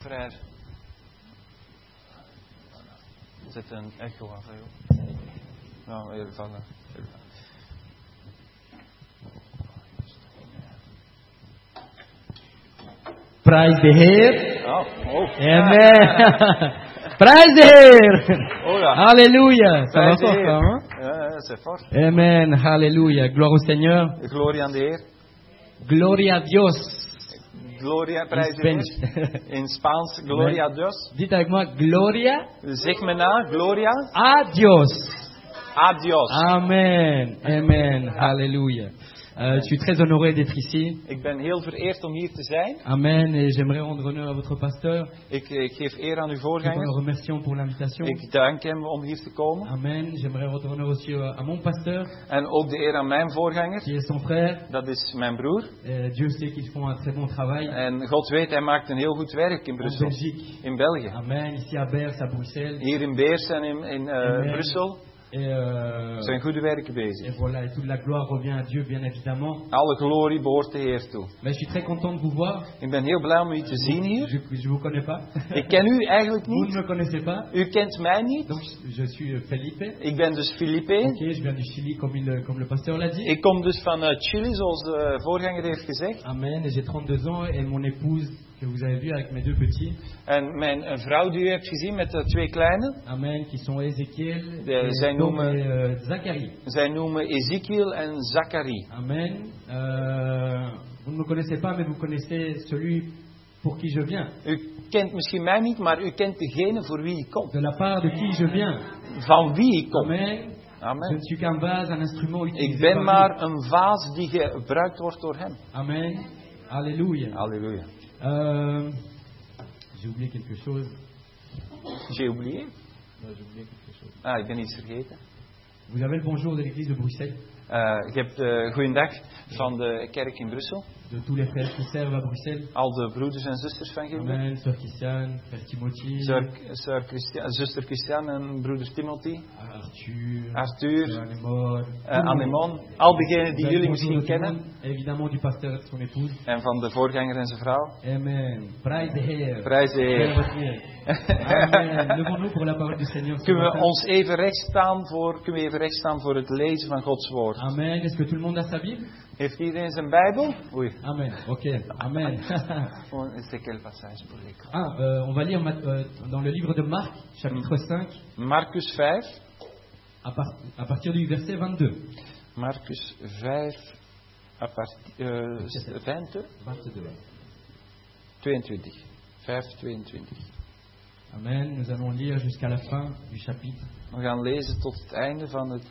Frère. Zet een echo af, hè, joh. Nou, even vallen. Prijs de Heer. Oh. Amen. Prijs de Heer. Oh ja. Alléluia. Ça va Prijs de fort, Heer. hein? Ja, c'est fort. Amen. Alléluia. Gloire au Seigneur. Gloria aan de Heer. Gloria a Dios. Gloria, prijs de Spanish. Heer. In Spaans, Gloria a Dios. Dites avec moi, Gloria Zeg me na, Gloria a Dios. a Dios. Amen. Amen. Alléluia. Je suis très honoré d'être ici. Ik ben heel vereerd om hier te zijn. Amen. Et j'aimerais rendre honneur à votre pasteur. Ik geef eer aan uw Nous voorganger. le remercions pour l'invitation. Ik dank hem om hier te komen. Amen. J'aimerais rendre honneur aussi à mon pasteur, En ook de eer aan mijn voorganger. qui est son frère. Dat is mijn broer. Dieu sait qu'ils font un très bon travail En God weet, hij maakt een heel goed werk in en Brussel. Belgique. In België. Amen. Ici à Bers, à Bruxelles. Hier in Beers en in Amen. Brussel Et, zijn goede werken et bezig. voilà, et toute la gloire revient à Dieu, bien évidemment. Alle glorie behoort de Heer toe. Mais je suis très content de vous voir. Ik ben heel blij om u te zien hier. Je vous connais pas. Ik ken u eigenlijk Vous ne niet. me connaissez pas. U kent mij niet. Donc, je suis Felipe. Ik ben dus Filipe. Ok, je viens du Chili, comme le pasteur l'a dit. Ik kom dus vanuit Chili, zoals de voorganger heeft gezegd. Amen. Et j'ai 32 ans et mon épouse que vous avez vu avec mes deux petits. En mijn vrouw die u hebt gezien met de twee kleine. Amen. Qui sont Ézéchiel Zij et Tom noemen- et Zacharie. Zij noemen Ezekiel en Zacharie. Amen. Vous ne me connaissez pas, mais vous connaissez celui pour qui je viens. U kent misschien mij niet, maar u kent degene voor wie ik kom. De la part de qui je viens. Van wie ik kom. Amen. Je Amen. ne suis qu'un vase, un instrument Ik utilisé ben par maar een vaas die gebruikt wordt door hem. lui. Amen. Alléluia. Halleluja. J'ai oublié quelque chose. J'ai oublié? J'ai oublié quelque chose. Ah, ik ben iets vergeten. Vous avez le bonjour de l'église de Bruxelles, Je hebt de goeiedag van de kerk in Brussel. de tous les frères qui servent à Bruxelles. Al de broeders en zusters van jullie. Amen. Sœur Christiane, frère Timothy, Zuster Christian en broeder Timothy. Arthur, Arthur, Sœur Anémone. Anemon. Al diegenen die Vous avez jullie le bonjour misschien de tout le kennen. monde, et évidemment du pasteur et de son épouse. En van de voorganger en zijn vrouw. Amen. Prijs de Heer. Prijs de Heer. Heer wat meer. Amen. Levons-nous pour la parole du Seigneur. ce Kunnen we matin. ons even recht staan voor het lezen van Gods woord? Amen. Est-ce que tout le monde a sa Bible? Heeft iedereen zijn Bijbel? Oei. Amen. Ok. Amen. C'est quel passage pour l'école? On va lire dans le livre de Marc, chapitre 5, Marcus 5. à partir du verset 22. Marcus 5, à partir 20, 22. 22. 5, 22. Amen. Nous allons lire jusqu'à la fin du chapitre. We gaan lezen tot het einde van het...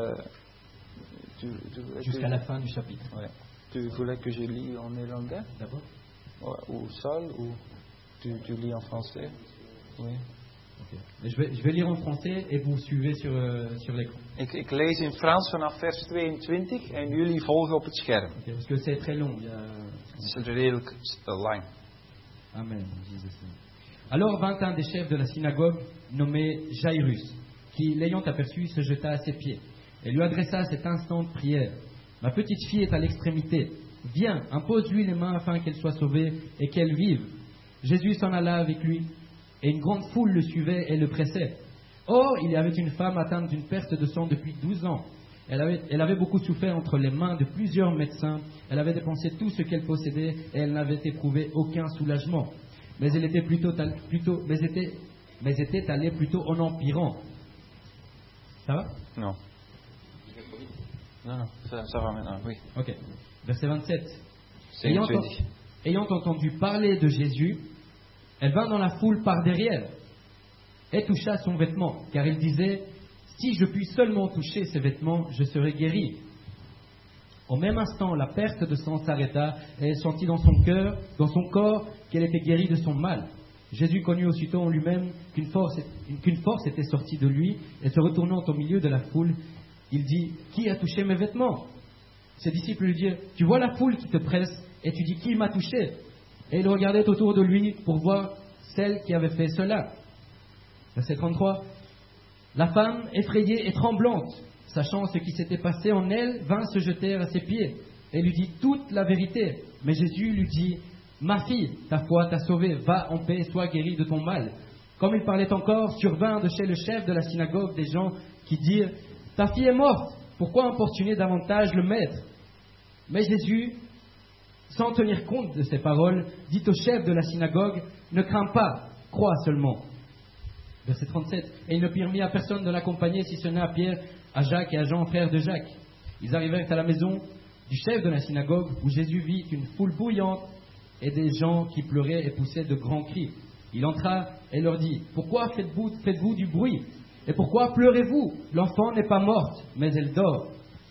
Jusqu'à la fin du chapitre. Ouais. Tu voulais que je lis en néerlandais? D'abord. Ouais, ou seul, ou tu lis en français? Oui. Ok. Mais je vais lire en français et vous suivez sur l'écran. Ik lees in Frans vanaf vers 22 en jullie volgen op het scherm. Ok, parce que c'est très long. Het is redelijk lang. Amen. Jésus. Alors vint un des chefs de la synagogue nommé Jairus, qui, l'ayant aperçu, se jeta à ses pieds et lui adressa cette instante prière. Ma petite fille est à l'extrémité. Viens, impose-lui les mains afin qu'elle soit sauvée et qu'elle vive. Jésus s'en alla avec lui, et une grande foule le suivait et le pressait. Or, il y avait une femme atteinte d'une perte de sang depuis 12 ans. Elle avait beaucoup souffert entre les mains de plusieurs médecins. Elle avait dépensé tout ce qu'elle possédait et elle n'avait éprouvé aucun soulagement. Mais elle était était allée plutôt en empirant. Ça va? Non. Non, ça va maintenant, oui. Ok. Verset 27. 27. Ayant entendu parler de Jésus, elle vint dans la foule par derrière et toucha son vêtement, car il disait, si je puis seulement toucher ses vêtements, je serai guéri. Au même instant, la perte de sang s'arrêta et elle sentit dans son corps, qu'elle était guérie de son mal. Jésus connut aussitôt en lui-même qu'une force était sortie de lui, et se retournant au milieu de la foule, il dit, qui a touché mes vêtements? Ses disciples lui dirent, tu vois la foule qui te presse, et tu dis, qui m'a touché? Et il regardait autour de lui pour voir celle qui avait fait cela. Verset 33. La femme, effrayée et tremblante, sachant ce qui s'était passé en elle, vint se jeter à ses pieds et lui dit toute la vérité. Mais Jésus lui dit, Ma fille, ta foi t'a sauvée, va en paix, sois guérie de ton mal. Comme il parlait encore, survinrent de chez le chef de la synagogue des gens qui dirent, ta fille est morte, pourquoi importuner davantage le maître? Mais Jésus, sans tenir compte de ces paroles, dit au chef de la synagogue, ne crains pas, crois seulement. Verset 37. Et il ne permit à personne de l'accompagner, si ce n'est à Pierre, à Jacques et à Jean, frères de Jacques. Ils arrivèrent à la maison du chef de la synagogue, où Jésus vit une foule bouillante et des gens qui pleuraient et poussaient de grands cris. Il entra et leur dit, pourquoi faites-vous du bruit? Et pourquoi pleurez-vous? L'enfant n'est pas morte, mais elle dort.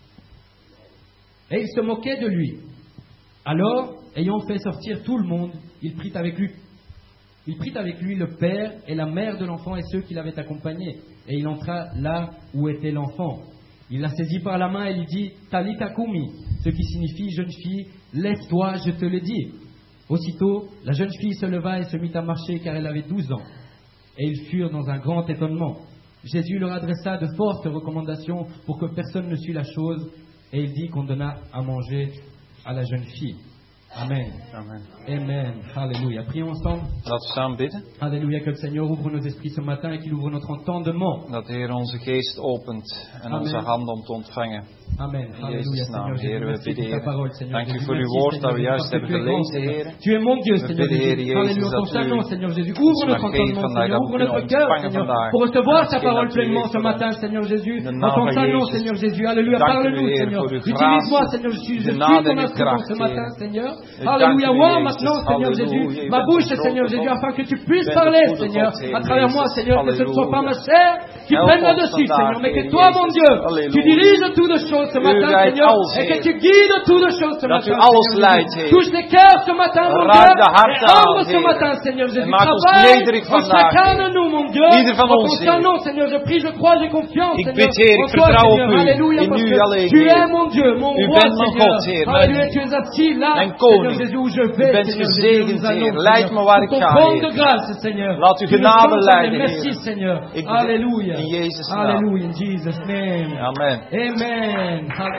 Et ils se moquaient de lui. Alors, ayant fait sortir tout le monde, il prit avec lui le père et la mère de l'enfant et ceux qui l'avaient accompagné. Et il entra là où était l'enfant. Il la saisit par la main et lui dit, Talitha Kumi, ce qui signifie, jeune fille, lève-toi, je te le dis. Aussitôt, la jeune fille se leva et se mit à marcher car elle avait 12 ans. Et ils furent dans un grand étonnement. Jésus leur adressa de fortes recommandations pour que personne ne sût la chose. Et il dit qu'on donna à manger à la jeune fille. Amen. Amen. Amen. Alléluia. Prions ensemble. Laten we samen bidden. Alléluia. Que le Seigneur ouvre nos esprits ce matin et qu'il ouvre notre entendement. Dat de Heer onze geest opent en Amen. onze handen om te ontvangen. Amen. In Alléluia, Jezus' naam, Seigneur. Heer, we Merci bidden, pour ta Heer. parole, Seigneur. Dank u Jésus. voor uw Merci, woord Seigneur, dat we Jésus, juist parce que hebben tu es grand, gelezen, Seigneur. Heer. Tu es mon Dieu, We Seigneur bidden, Heer Jésus. Jezus, Alléluia. dat Ton saint u nom, Seigneur Jésus. Ouvre ons notre mag geven entendement, vandaag, Seigneur. dat we Ouvre kunnen notre cœur, ontvangen Seigneur. vandaag. Pour recevoir ta Hetgeen parole dat u pleinement heeft ce voor matin, Seigneur Jésus. In de En naam ton van saint nom, Jezus. Seigneur Jésus. Alléluia. Dank u, Parle-nous, Heer, Seigneur. voor uw Utilise-moi, gratie, Seigneur. Je suis genade en ton uw instrument kracht, ce matin, Heer. Seigneur. Dank Alléluia. u, Vois Jezus. maintenant, Seigneur Jésus, Halleluja. U ma bent bouche, een Seigneur grote Jésus, God. afin que tu puisses U bent een parler, goede Seigneur, God, Heer à travers moi, Jezus. Seigneur. Que ce ne soit pas Halleluja. ma chair qui Help prenne le ons dessus, vandaag, Seigneur, mais que Heer toi, mon Jezus. Dieu, tu Halleluja. diriges toutes les choses ce matin, leidt Seigneur, alles, et que Heer. tu guides toutes les choses ce Dat u matin, alles Seigneur leidt, Jésus. Heer. Touche les cœurs ce matin, mon Raak Dieu, de harten et aan, ouvre ce Heer. matin, Seigneur Jésus. En maak ons Travaille nederig en vandaag, chacun de Heer. nous, mon Dieu. Ieder van En ons, ton saint Heer. nom, Seigneur, je prie, je crois, j'ai confiance, Ik Seigneur, bid, Heer, en ik toi, vertrouw op Seigneur. u. Alléluia, In parce u que alleen, tu Heer. es mon Dieu, mon U roi, bent mijn Seigneur. God, Heer, Alléluia, mijn- tu es assis là, mijn Seigneur koning. Jésus, où je U vais, bent Seigneur Jésus, gezegend, nous allons, Heer. Leid me waar ik Seigneur. ga, Ton trône de Heer. grâce, Seigneur. Laat uw Tu nous genade donnes, leiden, Seigneur. Merci, Heer. Seigneur. Ik bid Alléluia. in Jezus' naam. Alléluia, in Jesus' name. Amen. Amen.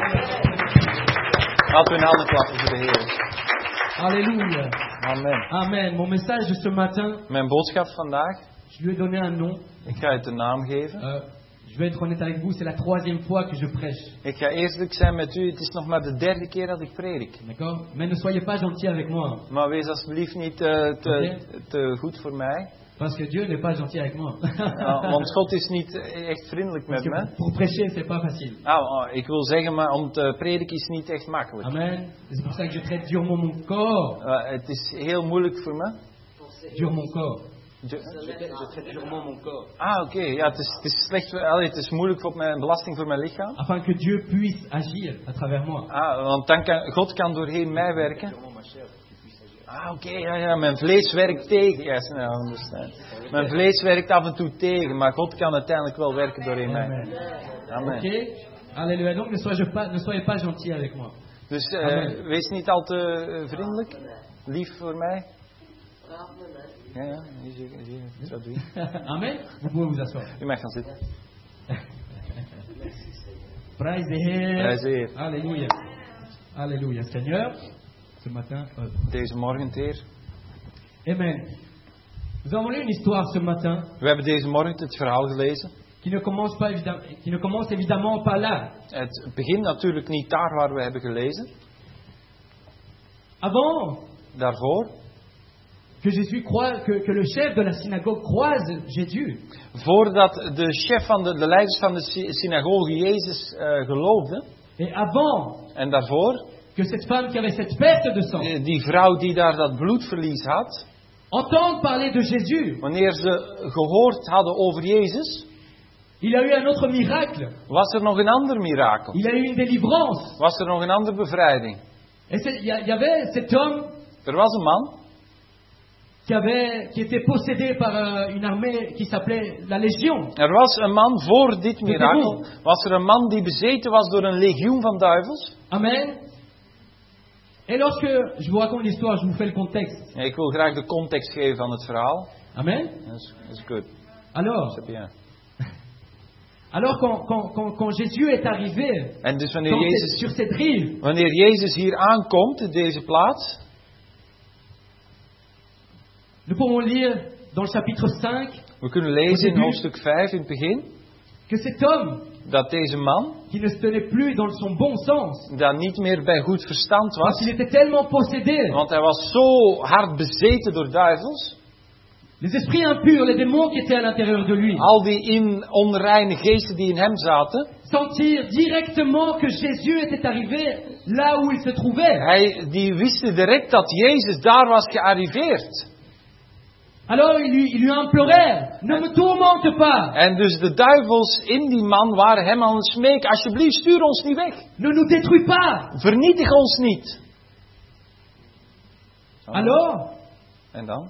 Laten we een handen klappen voor de Heer. Alléluia. Amen. Amen. Mon message de ce matin, Mijn boodschap vandaag, je lui ai donné un nom. ik ga het een naam geven. Je vais être honnête avec vous, c'est la 3e fois que je prêche. Ik ga eerlijk zijn met u, het is nog maar de 3e keer dat ik predik. D'accord? Mais ne soyez pas gentil avec moi. Maar wees alsjeblieft niet te goed voor mij. Parce que Dieu n'est pas gentil avec moi. Want God is niet echt vriendelijk met Parce que me. pour prêcher, c'est pas facile. Ik wil zeggen, maar om te prediken is niet echt makkelijk. Amen. C'est pour ça que je traite durement mon corps. Het is heel moeilijk voor me. Dur mon corps. Je traite durement mon corps. Oké. Ja, het is slecht. Het is moeilijk voor mijn belasting voor mijn lichaam. Afin que Dieu puisse agir à travers moi. Want dan God kan doorheen mij werken. Oké. Ja, mijn vlees werkt tegen. Yes, no, I understand. Mijn vlees werkt af en toe tegen, maar God kan uiteindelijk wel werken doorheen mij. Amen. Ok. Alléluia. Donc ne soyez pas gentil avec moi. Dus wees niet al te vriendelijk, lief voor mij. Ja, hier traduit. Amen. Vous pouvez vous asseoir. U mag gaan zitten. Praise the Heer. Praise the Heer. Alléluia. Alléluia. Seigneur, ce matin. Deze morgen, Heer. Amen. Nous avons lu une histoire ce matin. We hebben deze morgen het verhaal gelezen. Qui ne commence évidemment pas là. Het begint natuurlijk niet daar waar we hebben gelezen. Avant Daarvoor. Que Jésus que le chef de la synagogue croise Jésus. Voordat de chef van de leiders van de synagoge Jezus geloofde. Et avant. En daarvoor. Que cette femme qui avait cette perte de sang. Die vrouw die daar dat bloedverlies had. Entendre parler de Jésus. Wanneer ze gehoord hadden over Jezus. Il y a eu un autre miracle. Was er nog een ander mirakel? Il y a eu une délivrance. Was er nog een andere bevrijding? Et il y avait cet homme. Er was een man. Qui était possédé par une armée qui s'appelait la Légion. Er was een man voor dit mirakel. Was er een man die bezeten was door een legioen van duivels. Amen. Et lorsque je vous raconte l'histoire, je vous fais le contexte. Ik wil graag de context geven van het verhaal. Amen. Dat is goed. Alors, quand Jésus est arrivé en dus sur cette rive, wanneer Jezus hier aankomt, in deze plaats, Nous pouvons lire dans le chapitre 5 We kunnen lezen in hoofdstuk 5 in het begin que cet homme dat deze man, qui ne se tenait plus dans son bon sens, dat niet meer bij goed verstand parce was, qu'il était tellement possédé, want hij was zo hard bezeten door duivels, les esprits impurs, les démons qui étaient à l'intérieur de lui, al die onreine geesten die in hem zaten, sentirent directement que Jésus était arrivé là où il se trouvait. die wisten direct dat Jezus daar was gearriveerd. Alors ils lui implorèrent, ne me tourmente pas, En dus de duivels in die man waren hem aan het smeken, alsjeblieft stuur ons niet weg. ne nous détruis pas. Vernietig ons niet. Alors, En dan,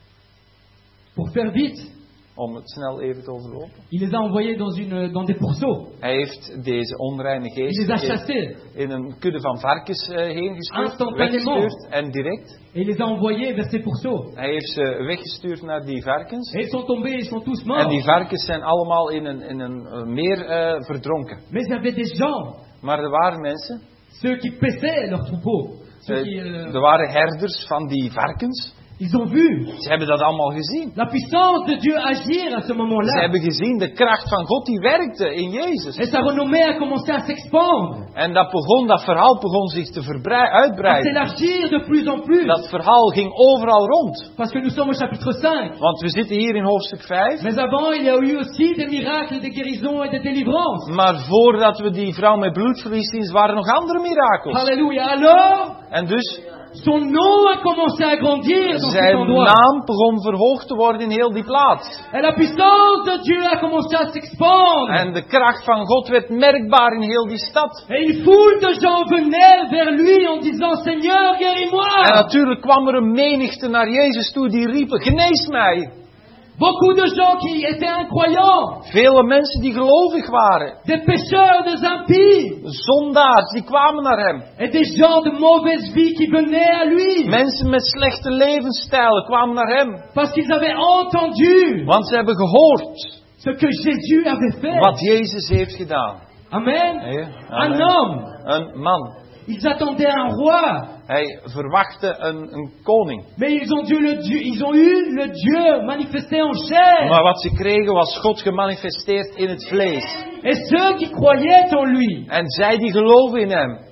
pour faire vite, om het snel even te overlopen. il les a envoyés dans des pourceaux. Hij heeft deze onreine Il les a geesten chassés in een kudde van varkens heen gestuurd, Instantanément. weggestuurd en direct. et il les a envoyés vers ces pourceaux. Hij heeft ze weggestuurd naar die varkens. Et ils sont tombés, ils sont tous En morts. die varkens zijn allemaal in een meer verdronken. Mais il y avait des gens, Maar er waren mensen, ceux qui paissaient leurs troupeaux, ceux qui, er waren herders van die varkens. ils ont vu Ze hebben dat allemaal gezien. la puissance de Dieu agir à ce Ze moment-là. hebben gezien de kracht van God die werkte in Jezus. Et sa renommée a commencé à s'expandre, En dat verhaal begon zich te à uitbreiden. s'élargir de plus en plus. Dat verhaal ging overal rond. Parce que nous sommes au chapitre 5. Want we zitten hier in hoofdstuk 5. Mais avant, il y a eu aussi des miracles, des guérisons et des délivrances. Maar voordat we die vrouw met bloedverlies zien, waren er nog andere mirakels. Alléluia. Alors, En dus son nom a commencé à grandir dans cet zijn endroit. naam begon verhoogd te worden in heel die plaats. Et la puissance de Dieu a commencé à s'expandre. En de kracht van God werd merkbaar in heel die stad. Et une foule de gens venaient vers lui en disant, Seigneur, En guéris-moi. natuurlijk kwam er een menigte naar Jezus toe die riepen, genees mij. Beaucoup de gens qui étaient incroyants, Vele mensen die gelovig waren. des pécheurs, des impies, Zondaars, die kwamen naar hem. et des gens de mauvaise vie qui venaient à lui. Mensen met slechte levensstijlen kwamen naar hem. Parce qu'ils avaient entendu Want ze hebben gehoord ce que Jésus avait fait. wat Jezus heeft gedaan. Amen. Nee, Un amen. homme. Een man. Ils attendaient un roi. Hij verwachtte een koning. Mais ils ont eu le Dieu manifesté en chair. Maar wat ze kregen was God gemanifesteerd in het vlees. Et ceux qui croyaient en lui, En zij die geloven in hem.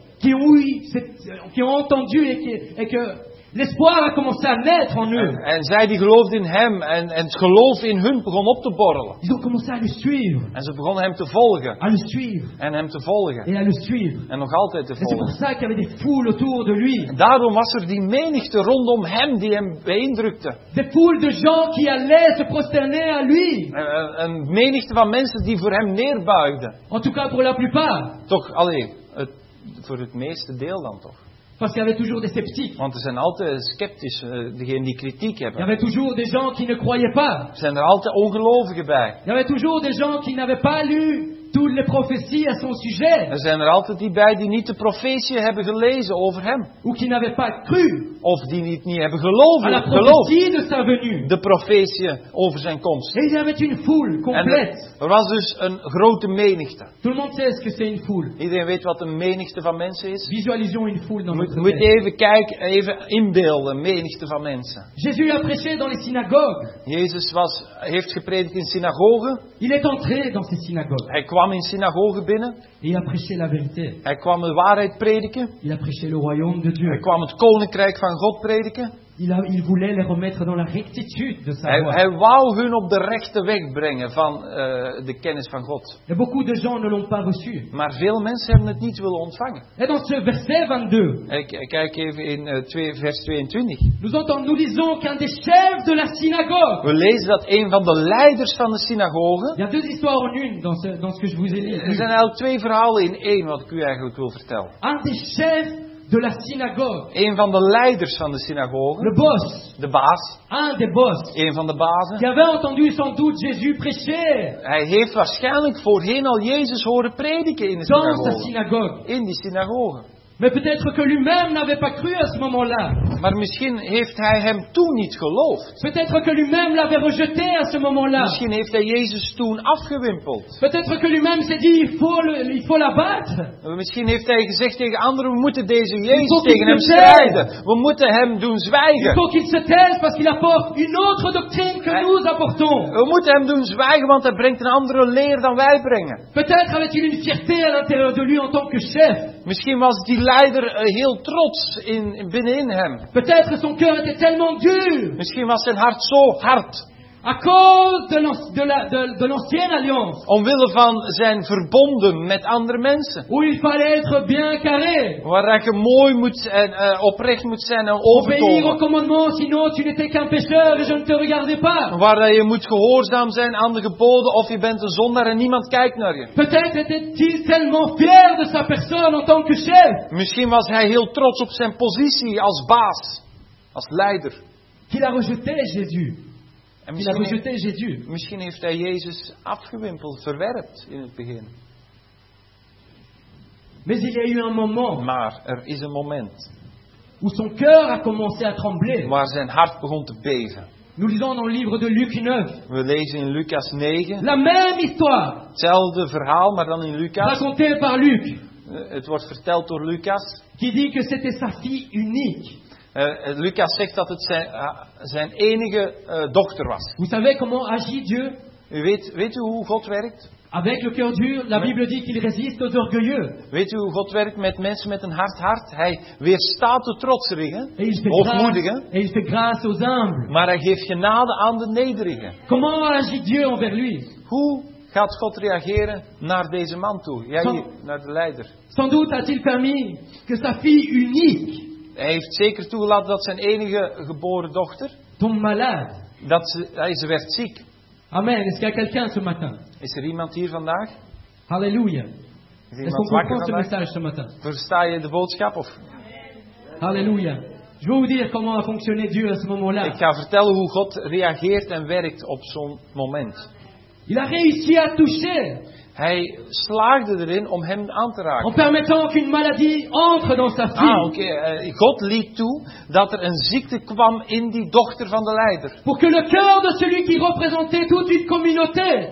qui ont entendu et que l'espoir a commencé à naître en eux. En zij die geloofden in hem en het geloof in hun begon op te borrelen. Ils ont commencé à le suivre, En ze begonnen hem te volgen. à le suivre En hem te volgen. et à le suivre. En nog altijd te Et c'est pour volgen. ça qu'il y avait des foules autour de lui. En daarom was er die menigte rondom hem die hem beïndrukte. Des foules de gens qui allaient se prosterner à lui. Een menigte van mensen die voor hem neerbuigden. En tout cas pour la plupart. Toch, voor het meeste deel dan toch. Parce qu'il y avait toujours des sceptiques. Want er zijn altijd sceptisch, degenen die kritiek Il y hebben. avait toujours des gens qui ne croyaient pas. Er zijn er altijd ongelovigen bij. Il y avait toujours des gens qui n'avaient pas lu toutes les prophéties à son sujet. Er zijn er altijd die bij die niet de profetie hebben gelezen over hem. Ou qui n'avaient pas cru Of die niet hebben à la geloofd. prophétie de sa venue. De profetie over zijn komst. Et il y avait une foule En complète. er was dus een grote menigte. Tout le monde sait ce que c'est une foule. Iedereen weet wat een menigte van mensen is. Visualisons une foule dans Je notre moet tête. even kijken, even inbeelden, een menigte van mensen. Jésus a prêché dans les synagogues. Jezus heeft gepredikt in synagogen. Il est entré dans ces synagogues. Hij kwam in synagogen binnen. Et il a prêché la vérité. Hij kwam de waarheid prediken. Il a prêché le royaume de Dieu. Hij kwam het koninkrijk van God prediken. Il voulait les remettre dans la rectitude de sa voie. Hij wou hun op de rechte weg brengen van de kennis van God. Et beaucoup de gens ne l'ont pas reçu. Maar veel mensen hebben het niet willen ontvangen. Et dans ce verset 22, Ik kijk even in vers 22. nous lisons qu'un des chefs de la synagogue. We lezen dat een van de leiders van de synagoge. Il y a deux histoires en une dans ce que je vous ai Er lu. zijn eigenlijk twee verhalen in één wat ik u eigenlijk wil vertellen. Un des chefs de la synagogue. Een van de leiders van de synagoge. Le boss. De baas. Un des boss. Een van de bazen. Qui avait entendu sans doute Jésus prêcher Hij heeft waarschijnlijk voorheen al Jezus horen prediken in de dans sa synagoge. synagogue. In die synagoge. Mais peut-être que lui-même n'avait pas cru à ce moment-là. Maar misschien heeft hij hem toen niet geloofd. Peut-être que lui-même l'avait rejeté à ce moment-là. Misschien heeft hij Jezus toen afgewimpeld. Peut-être que lui-même s'est dit, il faut l'abattre. Misschien heeft hij gezegd tegen anderen, we moeten deze Jezus faut tegen qu'il hem se taise. strijden. We moeten hem doen Il zwijgen. faut qu'il se taise parce qu'il apporte une autre doctrine que nous apportons. We moeten hem doen zwijgen, want hij brengt een andere leer dan wij brengen. Peut-être avait-il une fierté à l'intérieur de lui en tant que chef. Misschien was die leider heel trots binnenin hem. Peut-être son cœur était tellement dur Misschien was zijn hart zo hard. à cause de l'ancienne alliance Omwille van zijn verbonden met andere mensen. où il fallait être bien carré, Waar je mooi moet en oprecht moet zijn en obéir au overtogen. commandement, sinon tu n'étais qu'un pécheur et je ne te regardais pas. Waar je moet gehoorzaam zijn aan de geboden of je bent een zondaar en niemand kijkt naar je. Peut-être était-il tellement fier de sa personne en tant que chef Misschien was hij heel trots op zijn positie als baas, als leider. qu'il a rejeté Jésus. En Il a rejeté Jésus. misschien heeft hij Jezus afgewimpeld, verwerpt in het begin. Mais il y a eu un moment Maar er is een moment où son cœur a commencé à trembler. waar zijn hart begon te beven. Nous lisons dans le livre de Luc 9 We lezen in Lucas 9, la même histoire hetzelfde verhaal, maar dan in Lucas. racontée par Luc, Het wordt verteld door Lucas. qui dit que c'était sa fille unique. Lucas zegt dat het zijn enige dochter was. Vous savez comment agit Dieu? Weet u hoe God werkt? Avec le cœur dur, la Bible dit qu'il résiste aux orgueilleux. Weet u hoe God werkt met mensen met een hard hart? Hij weerstaat de trotserigen, Et hoogmoedigen, il fait grâce aux humbles. maar hij geeft genade aan de nederigen. Comment agit Dieu envers lui? Hoe gaat God reageren naar deze man toe? Ja, Zo- hier, naar de leider. Sans doute a-t-il permis que sa fille unique Hij heeft zeker toegelaten dat zijn enige geboren dochter, tombe malade. ze werd ziek. Amen. Est-ce qu'il y a quelqu'un ce matin? Is er iemand hier vandaag? Alléluia. Is Est-ce iemand qu'on wakker comprend ce vandaag? message ce matin? Versta je de boodschap? Of? Alléluia. Je vais vous dire comment a fonctionné Dieu à ce Ik moment-là. ga vertellen hoe God reageert en werkt op zo'n moment. Il a réussi à toucher Hij slaagde erin om hem aan te en raken. permettant qu'une maladie entre dans sa fille. Oké. God liet toe dat er een ziekte kwam in die dochter van de leider. Pour que le cœur de celui qui représentait toute une communauté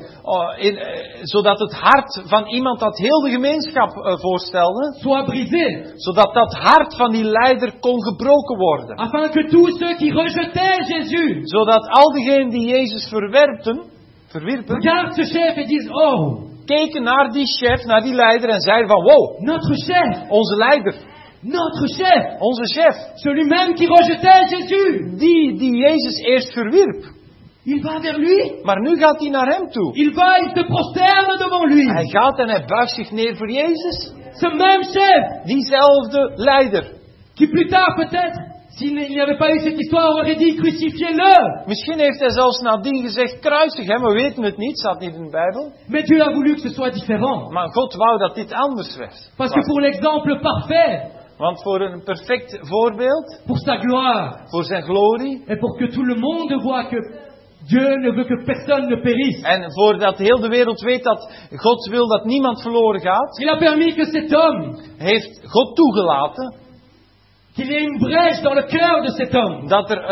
Zodat het hart van iemand dat heel de gemeenschap voorstelde, soit brisé. zodat dat hart van die leider kon gebroken worden. Afin que tous ceux qui rejetaient Jésus Zodat al diegenen die Jezus verwierpen, regardent ce chef et disent, oh, keken naar die chef, naar die leider en zeiden van, wow, notre chef, onze leider, notre chef, onze chef, celui même qui rejetait Jésus, die Jezus eerst verwierp. il va vers lui, Maar nu gaat hij naar hem toe. il se prosterne devant lui. Hij gaat en hij buigt zich neer voor Jezus. Ce même chef, Diezelfde leider. qui plus tard peut-être, s'il n'y avait pas eu cette histoire, aurait dit crucifiez-le. Misschien heeft hij zelfs nadien gezegd, kruisig hem, we weten het niet, staat niet in de Bijbel. Mais Dieu a voulu que ce soit différent. Maar God wou dat dit anders werd. Parce que pour l'exemple parfait, Want voor een perfect voorbeeld, pour sa gloire, voor zijn glorie, et pour que tout le monde voit que Dieu ne veut que personne ne périsse, en voordat heel de wereld weet dat God wil dat niemand verloren gaat, il a permis que cet homme, heeft God toegelaten qu'il y ait une brèche dans le cœur de cet homme, dat er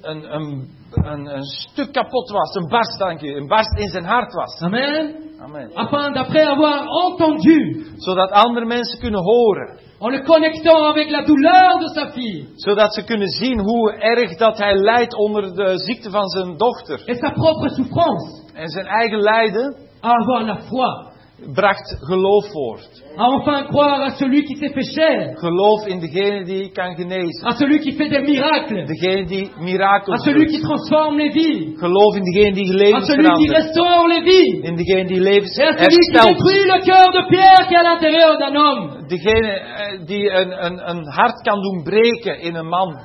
een stuk kapot was, een barst in zijn hart was. amen, Amen. afin d'après avoir entendu, Zodat andere mensen kunnen horen. en le connectant avec la douleur de sa fille, Zodat ze kunnen zien hoe erg dat hij lijdt onder de ziekte van zijn dochter. et sa propre souffrance, En zijn eigen lijden à avoir la foi, bracht geloof voort. à enfin croire à celui qui s'est fait chair, Geloof in degene die kan genezen. à celui qui fait des miracles, Degene die à mirakels celui qui doet. transforme les vies, Geloof in degene die à levens celui qui verandert. restaure les vies, In degene die levens et à celui qui herstelt. détruit le cœur de pierre qui est à l'intérieur d'un homme. Degene die een hart kan doen breken in een man.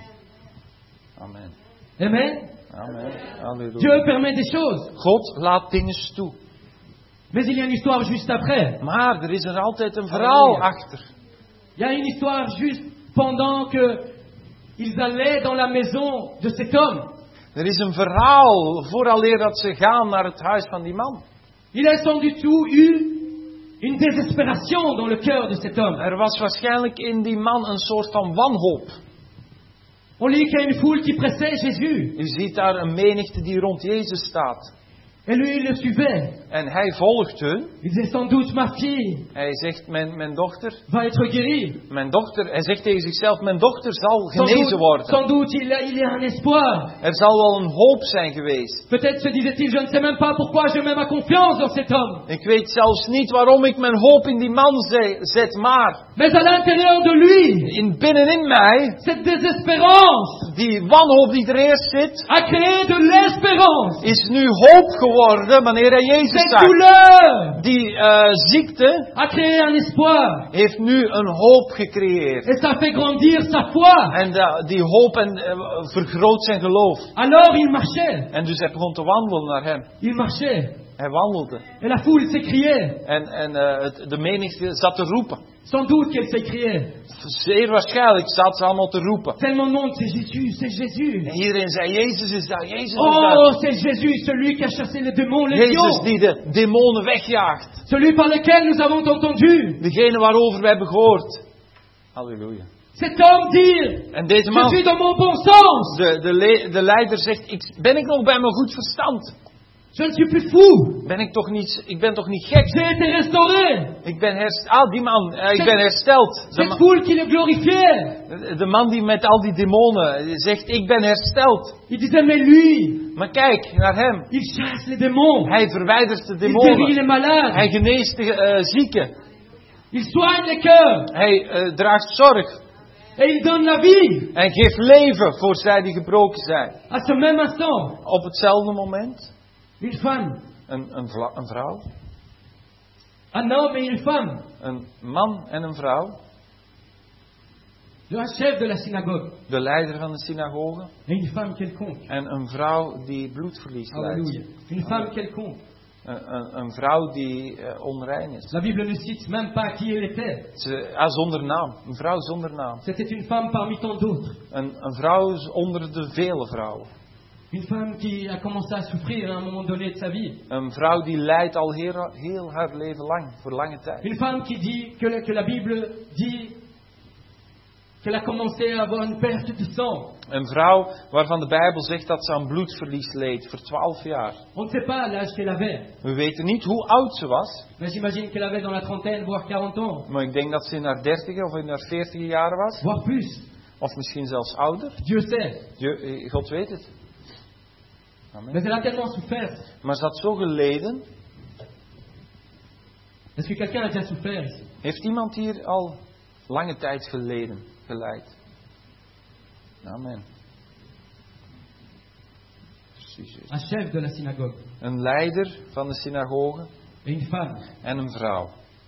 Amen. Amen. Amen. Halleluja. Dieu permet des choses. God laat dingen toe. Mais il y a une histoire juste après. Maar er is er altijd een verhaal achter. Il y a une histoire juste pendant que ils allaient dans la maison de cet homme. Er is een verhaal vooraleer dat ze gaan naar het huis van die man. Il a sans du tout eu une désespération dans le cœur de cet homme. Er was waarschijnlijk in die man een soort van wanhoop. On lit qu'il y a une foule qui pressait Jésus. U ziet daar een menigte die rond Jezus staat. Et lui, il le suivait. En hij volgt hun. Il disait sans doute, ma fille Hij zegt, mijn dochter, va être guérie. hij zegt tegen zichzelf, mijn dochter zal Sans genezen doute, worden. sans doute il y a un espoir. Er zal wel een hoop zijn geweest. Peut-être se disait-il, je ne sais même pas pourquoi je mets ma confiance dans cet homme. Ik weet zelfs niet waarom ik mijn hoop in die man zet, maar Mais à l'intérieur de lui, binnenin mij, cette désespérance die wanhoop die er eerst zit, a créé de l'espérance. is nu hoop geworden wanneer hij Jezus Cette zag. douleur Die ziekte a créé un espoir. heeft nu een hoop gecreëerd. Et ça fait grandir sa foi. En die hoop vergroot zijn geloof. Alors il marchait. En dus hij begon te wandelen naar hem. Il marchait. Hij wandelde. Et la foule s'écriait. En de menigte zat te roepen. Sans doute qu'elle s'écriait. Zeer waarschijnlijk zat ze allemaal te roepen. Tellement de monde, c'est Jésus, c'est Jésus. En iedereen zei, Jezus is daar, Jezus is Oh, daar. c'est Jésus, celui qui a chassé les démons, les Jezus lions. die de demonen wegjaagt. Celui par lequel nous avons entendu Degene waarover we hebben gehoord. Halleluja. cet homme dire, En deze je man, suis dans mon bon sens. de leider zegt, ben ik nog bij mijn goed verstand? Je ne suis plus fou. Ik ben toch niet gek? J'ai été restauré. Ik ben ik ben hersteld. Cette foule qui le glorifiait. De man die met al die demonen zegt, ik ben hersteld. Il disait, mais lui, Maar kijk naar hem. il chasse les démons. Hij verwijdert de Il guérit les demonen. malades. Hij geneest de zieken. Il soigne les cœurs. Hij draagt zorg. Et il donne la vie. En geeft leven voor zij die gebroken zijn. À ce même instant, Op hetzelfde moment, une femme, een vrouw, un homme et une femme, een man en een vrouw, le chef de la synagogue, de leider van de synagoge, et une femme quelconque. en een vrouw die bloedverlies Alléluia. lijdt. Une femme quelconque. Een vrouw die onrein is. La Bible ne cite même pas qui elle était. Zonder naam. Een vrouw zonder naam. C'était une femme parmi tant d'autres. Een vrouw onder de vele vrouwen. Une femme qui a commencé à souffrir à un moment donné de sa vie. Een vrouw die lijdt al heel haar leven lang, voor lange tijd. Une femme qui dit que la Bible dit qu'elle a commencé à avoir une perte de sang. Een vrouw waarvan de Bijbel zegt dat ze aan bloedverlies leed voor 12 jaar. On ne sait pas l'âge qu'elle avait. We weten niet hoe oud ze was. Mais j'imagine qu'elle avait dans la trentaine, voire 40 ans. Maar ik denk dat ze in haar 30 of in haar 40 jaren was. Voire plus. Of misschien zelfs ouder. Dieu sait. God weet het. Amen. Mais elle a tellement souffert. Maar ze had zo geleden. Est-ce que quelqu'un a déjà souffert ici? Heeft iemand hier al lange tijd geleid? Amen. Precies. Un chef de la synagogue. Een leider van de synagoge. Et une femme. En een vrouw.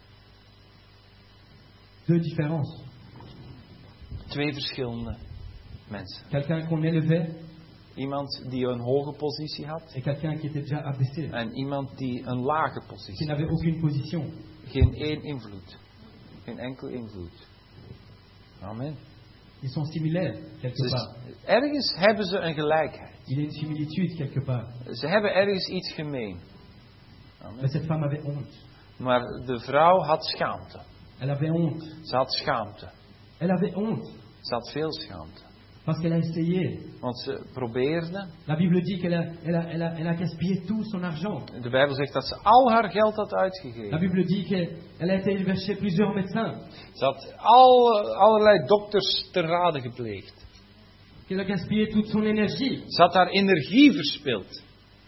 Deux différences. Twee verschillende mensen. Quelqu'un qu'on élevait. Iemand die een hoge positie had. Et quelqu'un qui était déjà abaissé. En iemand die een lage Qui positie n'avait had. aucune position. Geen één invloed. Geen enkel invloed. Amen. Ils sont similaires, quelque Dus part. ergens hebben ze een gelijkheid. Il y a une similitude, quelque part. Ze hebben ergens iets gemeen. Mais Amen. cette femme avait honte. Maar de vrouw had schaamte. Elle avait honte. Ze had schaamte. Elle avait honte. Ze had veel schaamte. Parce qu'elle a essayé. Want ze probeerde. La Bible dit qu'elle a gaspillé tout son argent. De Bijbel zegt dat ze al haar geld had La uitgegeven. Bible dit qu'elle a été élevée chez plusieurs médecins. Ze had allerlei dokters ter rade gepleegd. Qu'elle a gaspillé toute son énergie. Ze had haar energie verspild.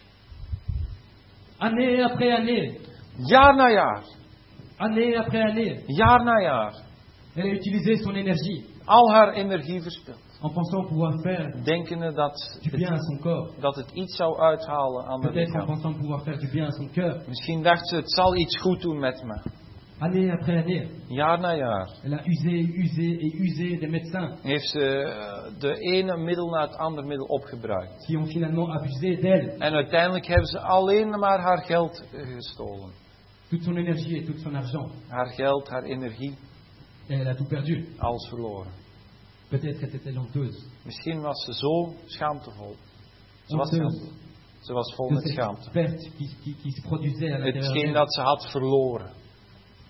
Année après année. Jaar na jaar. Année après année. Jaar na jaar. Elle a utilisé son énergie. Al haar energie verspild. En pensant pouvoir faire Denkende du bien à son corps. dat het iets zou uithalen aan haar Peut-être en lichaam. pensant pouvoir faire du bien à son cœur. Misschien dacht ze, het zal iets goed doen met me. Année après année. Jaar na jaar. Elle a usé des médecins Heeft ze de ene middel na het andere middel opgebruikt. qui ont finalement abusé d'elle. En uiteindelijk hebben ze alleen maar haar geld gestolen. Toute son énergie et tout son argent. Haar geld, haar energie, Et elle a tout perdu. alles verloren. Peut-être était-elle honteuse. Misschien was ze zo schaamtevol. Ze was Honteuse vol de met cette schaamte. perte qui se produisait à l'intérieur Hetgeen d'elle. dat ze had verloren.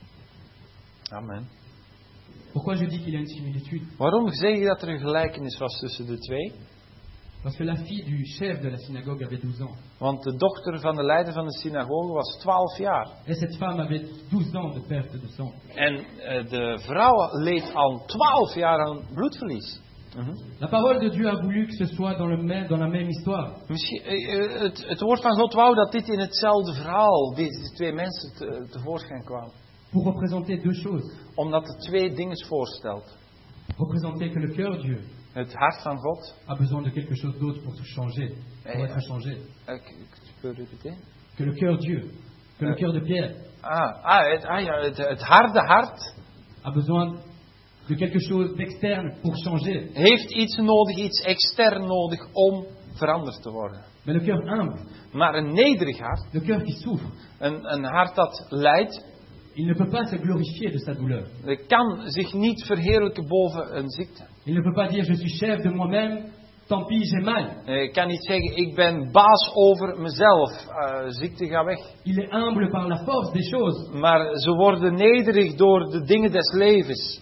Amen. Pourquoi je dis qu'il y a une similitude? Waarom zeg je dat er een gelijkenis was tussen de twee? Parce que la fille du chef de la synagogue avait 12 ans. Want de dochter van de leider van de synagoge was 12 jaar. Et cette femme avait 12 ans de perte de sang. En de vrouw leed al 12 jaar aan bloedverlies. La parole de Dieu a voulu que ce soit dans la même histoire. Misschien, het woord van God wou dat dit in hetzelfde verhaal, deze twee mensen tevoorschijn kwamen. Pour représenter deux choses. Omdat het twee dingen voorstelt. Représenter que le cœur de Dieu Het hart van God. a besoin de quelque chose d'autre pour se changer, pour être changé. Tu peux répéter? Que le cœur de Dieu, que le cœur de Pierre Het harde hart a besoin de quelque chose d'externe pour changer. heeft iets nodig, iets extern nodig om veranderd te worden. Mais le cœur humble, Maar een nederig hart, le cœur qui souffre, een hart dat lijdt, il ne peut pas se glorifier de sa douleur. kan zich niet verheerlijken boven een ziekte. Il ne peut pas dire je suis chef de moi-même, tant pis j'ai mal. Kan niet zeggen ik ben baas over mezelf, ziekte ga weg. Il est humble par la force des choses. Maar ze worden nederig door de dingen des levens.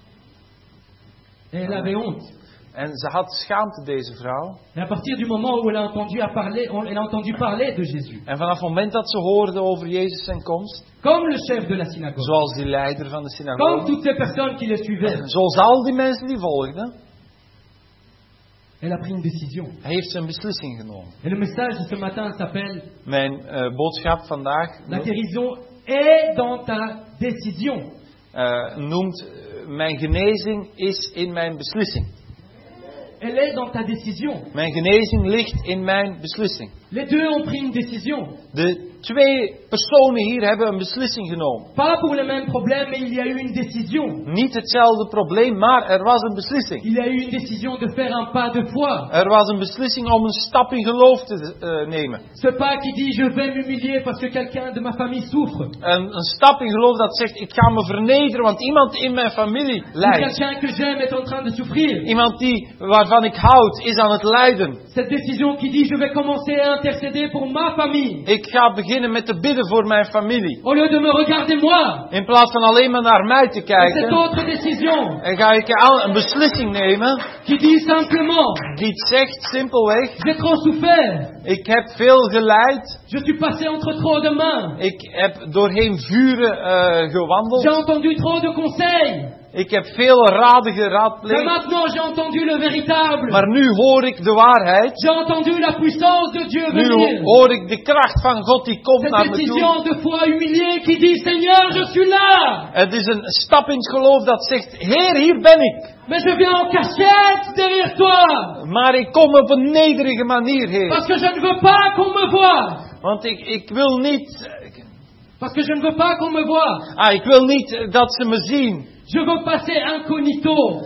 Et elle avait honte. En ze had schaamte, deze vrouw. Et à partir du moment où elle a entendu parler de Jésus, En vanaf het moment dat ze hoorde over Jezus zijn komst, comme le chef de la synagogue, zoals die leider van de comme synagoge, toutes ces personnes qui le suivaient, zoals al die mensen die volgden, elle a pris une décision. heeft ze een beslissing genomen. Et le message de ce matin s'appelle Mijn boodschap vandaag La guérison est dans ta décision. noemt mijn genezing is in mijn beslissing. Elle est dans ta décision. Mijn genezing ligt in mijn beslissing. Les deux ont pris une décision. De twee personen hier hebben een beslissing genomen. Pas pour le même problème, mais il y a eu une décision. Niet hetzelfde probleem, maar er was een beslissing. Il y a eu une décision de faire un pas de foi. Er was een beslissing om een stap in geloof te nemen. Ce pas qui dit je vais m'humilier parce que quelqu'un de ma famille souffre. Een stap in geloof dat zegt ik ga me vernederen, want iemand in mijn familie Ou lijdt. quelqu'un que j'aime est en train de souffrir. Iemand waarvan ik houd is aan het lijden. Cette décision qui dit je vais commencer à intercéder pour ma famille. Ik ga beginnen met te bidden voor mijn familie. Au lieu de me regarder moi. In plaats van alleen maar naar mij te Et cette kijken. autre décision En ga ik een beslissing nemen qui dit simplement die zegt simpelweg. j'ai trop souffert. Ik heb veel geleid. Je suis passé entre trop de mains. Ik heb doorheen vuren gewandeld. J'ai entendu trop de conseils. Ik heb veel raden Mais geraadpleegd. maintenant j'ai entendu le véritable. Maar nu hoor ik de waarheid. J'ai entendu la puissance de Dieu Nu venir. hoor ik de kracht van God die komt Cette naar me toe. décision de foi humiliée qui dit Seigneur, je suis là. Het is een stap in het geloof dat zegt, Heer, hier ben ik. Mais je viens en cachette derrière toi. Maar ik kom op een nederige manier, Heer. Parce que je ne veux pas qu'on me voie. Want ik wil niet... Parce que je ne veux pas qu'on me voie. Ik wil niet dat ze me zien. Je veux passer incognito.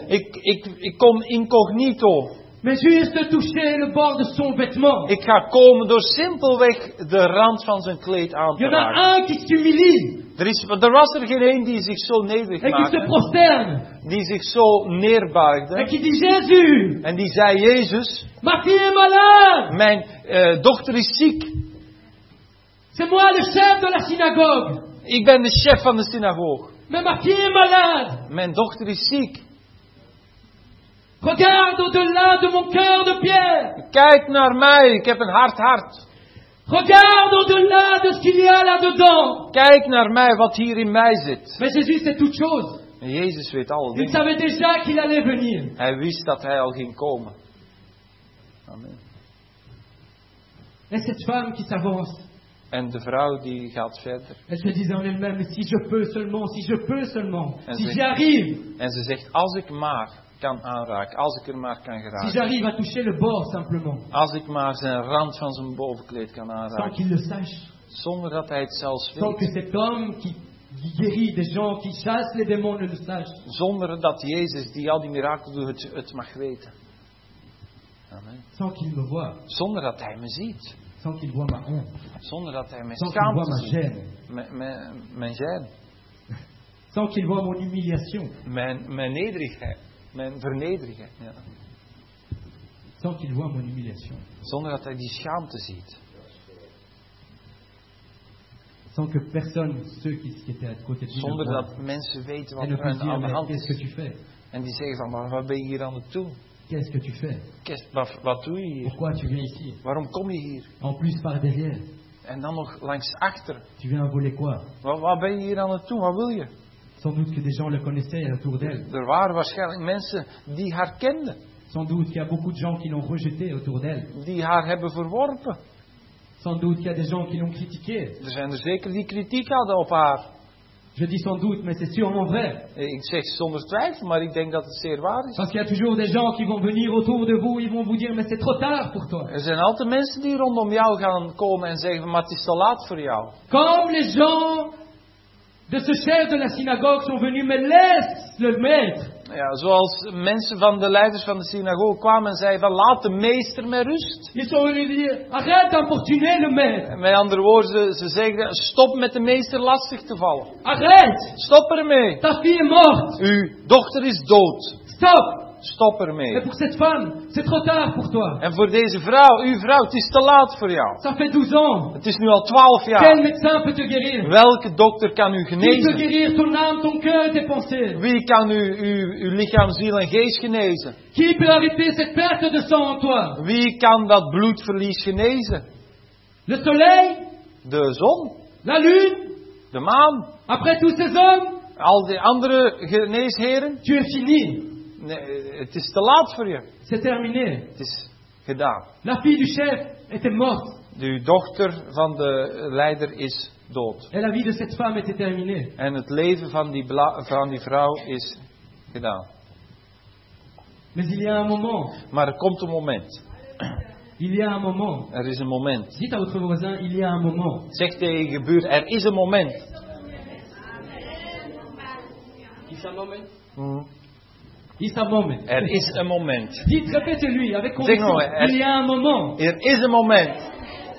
Ik kom incognito. Mais juste toucher le bord de son vêtement. Ik ga komen door simpelweg de rand van zijn kleed aan Il te y en a raken. un qui s'humilie Er was er geen een die zich zo nederig et qui se maakte. prosterne Die zich zo neerbuigde. et qui dit Jésus, En die zei, Jezus, ma fille est malade. mijn dochter is ziek. C'est moi le chef de la synagogue. Ik ben de chef van de synagoge. Mais ma fille est malade. Mijn dochter is ziek. Regarde au-delà de mon cœur de pierre. Kijk naar mij, ik heb een hard hart. Regarde au-delà de ce qu'il y a là-dedans. Kijk naar mij, wat hier in mij zit. Mais Jésus sait toute chose. En Jezus weet alle Il dingen. savait déjà qu'il allait venir. Hij wist dat hij al ging komen. Amen. Et cette femme qui s'avance, En de vrouw die gaat verder. elle se disait en elle-même, mais si je peux seulement, si je peux seulement, En si ze- j'y arrive, En ze zegt, als ik maar kan aanraken, als ik er maar kan si geraken. j'arrive à toucher le bord simplement, Als ik maar zijn rand van zijn bovenkleed kan sans aanraken. qu'il le sache, Zonder dat hij het zelfs sans que weet. cet homme qui guérit des gens, qui chasse les démons ne le sache. Zonder dat Jezus, die al die mirakelen doet, het mag weten. Amen. Sans qu'il me voie, Zonder dat hij me ziet. sans qu'il voie ma honte, Zonder dat hij mijn sans qu'il voie schaamte ma ziet. gêne, Mijn gêne. sans qu'il voie mon humiliation, Mijn nederigheid. Mijn vernederigheid. Ja. sans qu'il voie mon humiliation, Zonder dat hij die schaamte ziet. sans que personne, ceux qui étaient à côté de lui, Zonder le voient. dat mensen weten Et wat ne er puissent dire, aan de mais hand qu'est-ce que is. tu fais? En die zeggen van, maar wat ben je hier aan het doen? Qu'est-ce que tu fais? Wat doe je hier? Pourquoi tu viens ici? Waarom kom je hier? En plus par derrière, En dan nog langs achter. tu viens voler quoi? Wat ben je hier aan het doen? Wat wil je? Sans doute que des gens le connaissaient autour d'elle. Er waren waarschijnlijk mensen die haar kenden. Sans doute qu'il y a beaucoup de gens qui l'ont rejetée autour d'elle. Die haar hebben verworpen. Sans doute qu'il y a des gens qui l'ont critiquée. Er zijn er zeker die kritiek hadden op haar. Je dis sans doute, mais c'est sûrement vrai. Ik zeg zonder twijfel, maar ik denk dat het zeer waar is. Parce qu'il y a toujours des gens qui vont venir autour de vous, ils vont vous dire, mais c'est trop tard pour toi. Er zijn altijd mensen die rondom jou gaan komen en zeggen, maar het is te laat voor jou. Comme les gens de ce chef de la synagogue sont venus, mais laisse le maître. Ja, zoals mensen van de leiders van de synagoge kwamen en zeiden van, laat de meester met rust. Ils sont venus dire, arrête d'importuner le maître. Met andere woorden, ze zeggen, stop met de meester lastig te vallen. Arrête. Stop ermee. Ta fille est morte. Uw dochter is dood. Stop. Stop Mais ermee. pour cette femme, c'est trop tard pour toi. En voor deze vrouw, uw vrouw, het is te laat voor jou. Ça fait 12 ans. Het is nu al 12 Quel jaar. médecin peut te guérir? Welke dokter kan u Qui peut genezen? guérir ton âme, ton cœur et tes pensées? Wie kan uw lichaam, ziel en geest genezen? Qui peut arrêter cette perte de sang en toi? Wie kan dat bloedverlies genezen? Le soleil? De zon, La lune? de maan, Après tous ces hommes? al die andere geneesheren. Tu es fini. Nee, het is te laat voor je. C'est terminé. Het is gedaan. La fille du chef était morte. De dochter van de leider is dood. Et la vie de cette femme était terminée. En het leven van die vrouw is gedaan. Mais il y a un moment. Maar er komt een moment. Il y a un moment. Er is een moment. Dites à votre voisin, il y a un moment. Zeg tegen je buur, er is een moment. Is un moment. Mhm. Is un moment. Er is een moment. Dites, répétez-lui avec Zeg conviction. nog maar, Il y a un moment. Er is een moment.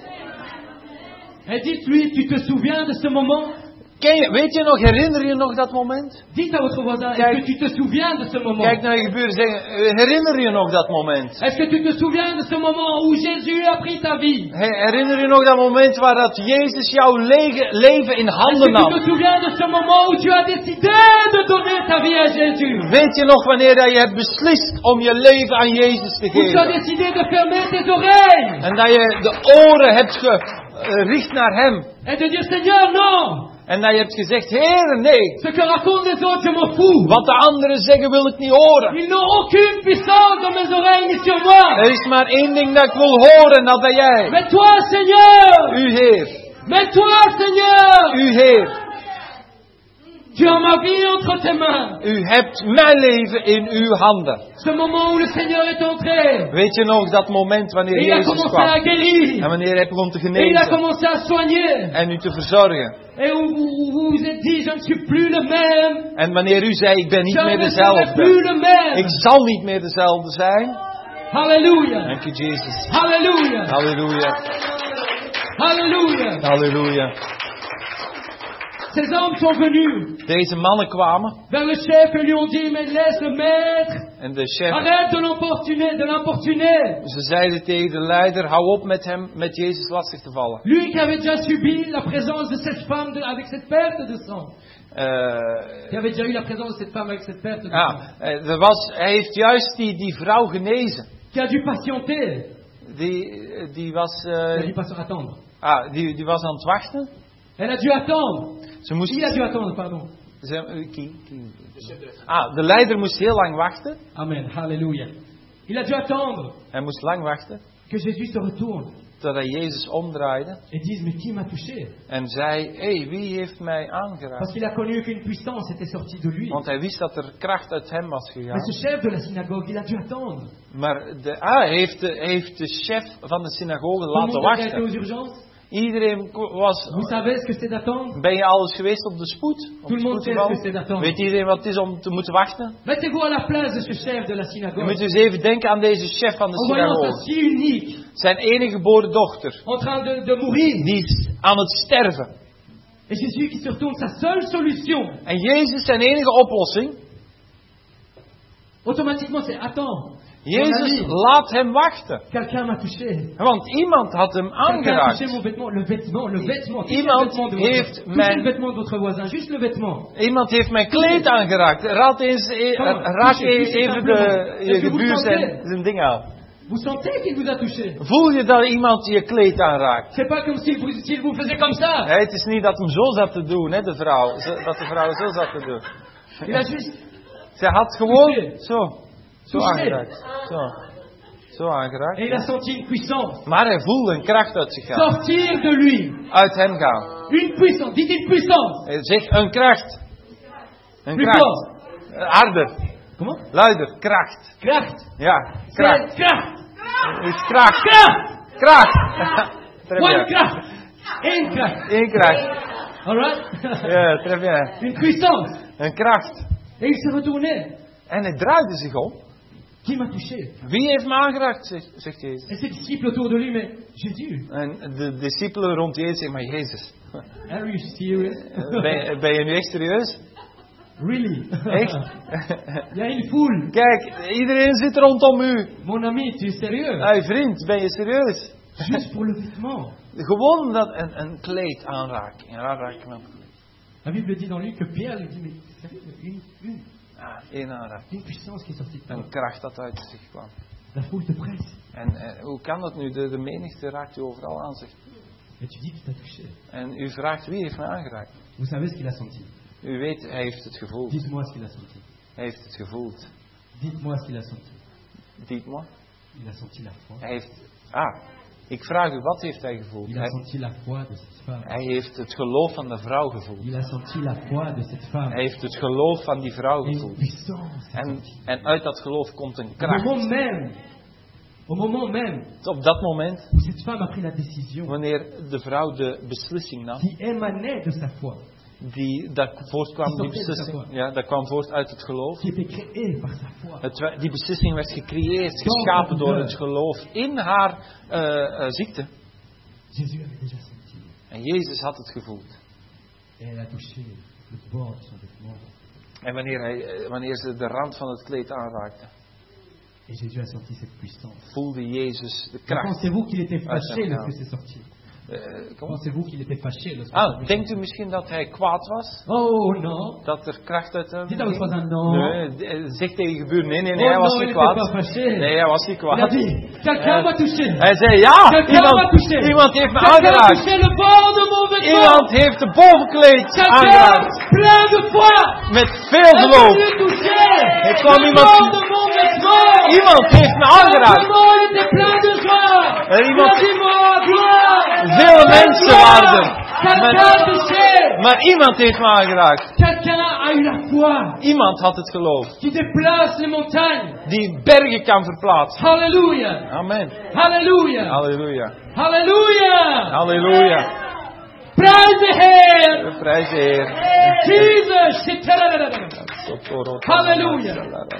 Et dites-lui, tu te souviens de ce moment? Weet je nog, herinner je nog dat moment? Dites à votre voisin, Kijk. est-ce que tu te souviens de ce moment? Kijk naar je buur en zeg, herinner je nog dat moment? Est-ce que tu te souviens de ce moment où Jésus a pris ta vie? Herinner je nog dat moment waar dat Jezus jouw leven in Est-ce handen que tu nam? te souviens de ce moment où tu as décidé de donner ta vie à Jésus? Weet je nog wanneer dat je hebt beslist om je leven aan Jezus te Où tu as geven? décidé de fermer tes oreilles En dat je de oren hebt gericht naar Hem. et de dire Seigneur, non! En dat je hebt gezegd, Heer, nee. Ce que racontent les autres, je m'en fous. Wat de anderen zeggen wil ik niet horen. Ils n'ont aucune puissance dans mes oreilles ni sur moi. Er is maar één ding dat ik wil horen, en dat ben jij. Mais toi, Seigneur! Uw Heer. Mais toi, Seigneur! Uw Heer. Tu as ma vie entre tes mains. U hebt mijn leven in uw handen. Ce moment où le Seigneur est entré. Weet je nog dat moment wanneer Et il a Jezus commencé à kwam? guérir. En wanneer hij begon te Et il a genezen. commencé à soigner. En u te verzorgen. Et où vous vous êtes dit, je ne suis plus le même. En wanneer u zei, ik ben niet Je meer ne serai plus dezelfde. le même. Ik zal niet meer dezelfde zijn. Alléluia. Dank u, Jezus. Alléluia. Halleluja. Alléluia. Halleluja. Ces hommes sont venus Deze mannen kwamen. vers le chef et lui ont dit, mais laisse le maître. En de chef, Arrête de l'importuner. ze zeiden tegen de leider, hou op met hem, met Jezus lastig te vallen. Lui qui avait déjà subi la présence de cette femme avec cette perte de sang. Qui avait déjà eu la présence de cette femme avec cette perte de sang. Hij heeft juist die vrouw genezen. Qui a dû patienter. Die was, Elle a dû attendre. die was aan het wachten. Elle a dû attendre. Ze moest, Qui a dû attendre, pardon. De leider moest heel lang wachten. Amen. Alléluia. Il a dû attendre Hij moest lang wachten. que Jésus se retourne Totdat Jezus omdraaide. et dise, mais qui m'a touché? En zei, wie heeft mij Parce aangeraakt? qu'il a connu qu'une puissance était sortie de lui. Want hij wist dat er kracht uit hem was Mais gegaan. ce chef de la synagogue, il a dû attendre. Maar heeft de chef van de synagoge Tout le laten monde était wachten. aux urgences. Iedereen was... Vous savez ce que c'est d'attendre? Ben je al eens geweest op de spoed? Op Tout le monde sait ce que c'est spoedgeval? d'attendre. Weet iedereen wat het is om te moeten wachten? Mettez-vous à la place de ce chef de la Je synagogue. moet dus even denken aan deze chef van de En voyant sa synagoge. fille unique Zijn enige geboren dochter. en train de mourir. Die is aan het sterven. Et Jésus qui se retourne, sa seule solution, En Jezus zijn enige oplossing. automatiquement c'est attends. Jezus laat hem wachten. Quelqu'un m'a touché. Want iemand had hem Quelqu'un a aangeraakt. touché mon vêtement. Le vêtement. Touchez Iemand le vêtement de heeft votre, touchez mijn- le vêtement de votre voisin. Juste le vêtement. Iemand heeft mijn kleed aangeraakt. Raak even de buur zijn ding aan. Vous sentez qu'il vous a touché. Voel je dat iemand je kleed aanraakt? C'est pas comme s'il vous faisait comme ça. Hè, het is niet dat hem zo zat te doen, hè, de vrouw. Dat de vrouw zo zat te doen. Il a juste Zij had gewoon touché. zo aangeraakt. Zo aangeraakt. et il a senti une puissance Maar hij voelde een kracht uit zich gaan. sortir de lui. Uit hem gaan. Une puissance. Dites une puissance. Hij zegt een kracht. Een Plus kracht. Harder. Comment? Luider. Kracht. Kracht. Ja, C'est kracht. kracht. Het is kracht. Kracht. Kracht. Très One bien. kracht. Eén kracht. Eén kracht. Alright? Ja, très bien. Une puissance. Een kracht. Et il s'est retourné. En hij draaide zich om. Qui m'a touché? Wie heeft me aangeraakt, zegt Jezus. Et ses disciples autour de lui, mais Jésus, En de discipelen rond Jezus zeggen, maar Jezus, are you serious? ben je nu echt serieus? Really? Echt? Il y a une foule. Kijk, iedereen zit rondom u. Mon ami, tu es sérieux? Hey vriend, ben je serieus? Juste pour le vêtement. Gewoon dat een kleed aanraken. La Bible dit dans lui que Pierre lui dit, mais sérieux, Ja, één aanraking. une puissance qui est sortie de toi. Een kracht dat uit zich kwam. La foule te presse. En hoe kan dat nu? De menigte raakt u overal aan zich. Et tu dis qu'il t'a touché. En u vraagt, wie heeft me aangeraakt? Vous savez ce qu'il a senti. U weet, hij heeft het gevoeld. Dites-moi ce qu'il a senti. Hij heeft het gevoeld. Dites-moi ce qu'il a senti. Dites-moi. Il a senti la foi. Hij heeft... ik vraag u, wat heeft hij gevoeld? Il a senti la foi de cette femme. Hij heeft het geloof van de vrouw gevoeld. Il a senti la foi de cette femme. Hij heeft het geloof van die vrouw Et une gevoeld. puissance. En uit dat geloof komt een Au kracht. moment même Op dat moment, où cette femme a pris la décision wanneer de vrouw de beslissing nam, qui émanait de sa foi, dat voortkwam, die beslissing, ja, dat kwam voort uit het geloof. qui était créée par sa foi, Die beslissing werd gecreëerd, geschapen door het geloof in haar ziekte. Jésus avait déjà senti. En Jezus had het gevoeld. Et elle a touché le bord de son vêtement. En wanneer ze de rand van het kleed aanraakte, Et Jésus a senti cette puissance. voelde Jezus de kracht. Pensez-vous qu'il était fâché lorsque c'est sorti? Comment? Pensez-vous qu'il était fâché lorsque c'est sorti? Denkt u misschien dat hij kwaad was? Oh non. Dat er kracht uit hem Dites à votre ging? voisin non. Nee, zeg tegen je buur, nee, Oh hij was non, il niet n'était pas kwaad. fâché. Nee, hij was niet Il a kwaad. dit, quelqu'un m'a touché. Hij zei, ja, Quelqu'un m'a touché. iemand heeft me Quelqu'un a aangeraakt. touché le bord de mon vêtement. Iemand heeft de bovenkleed Quelqu'un aangeraakt. plein de foi. Met veel est geloof. venu toucher Het kwam le iemand- bord de mon vêtement. Iemand heeft me aangeraakt. Simplement, il était plein de joie. En Il iemand- a dit, mon gloire. Vele mensen waren er. Quelqu'un a touché. Maar iemand heeft me aangeraakt. Quelqu'un a eu la foi Iemand had het geloof. qui déplace les montagnes. Die bergen kan verplaatsen. Halleluja. Amen. Halleluja. Halleluja. Halleluja. Halleluja. Prijs de Heer. Prijs de Heer. Jesus. Halleluja.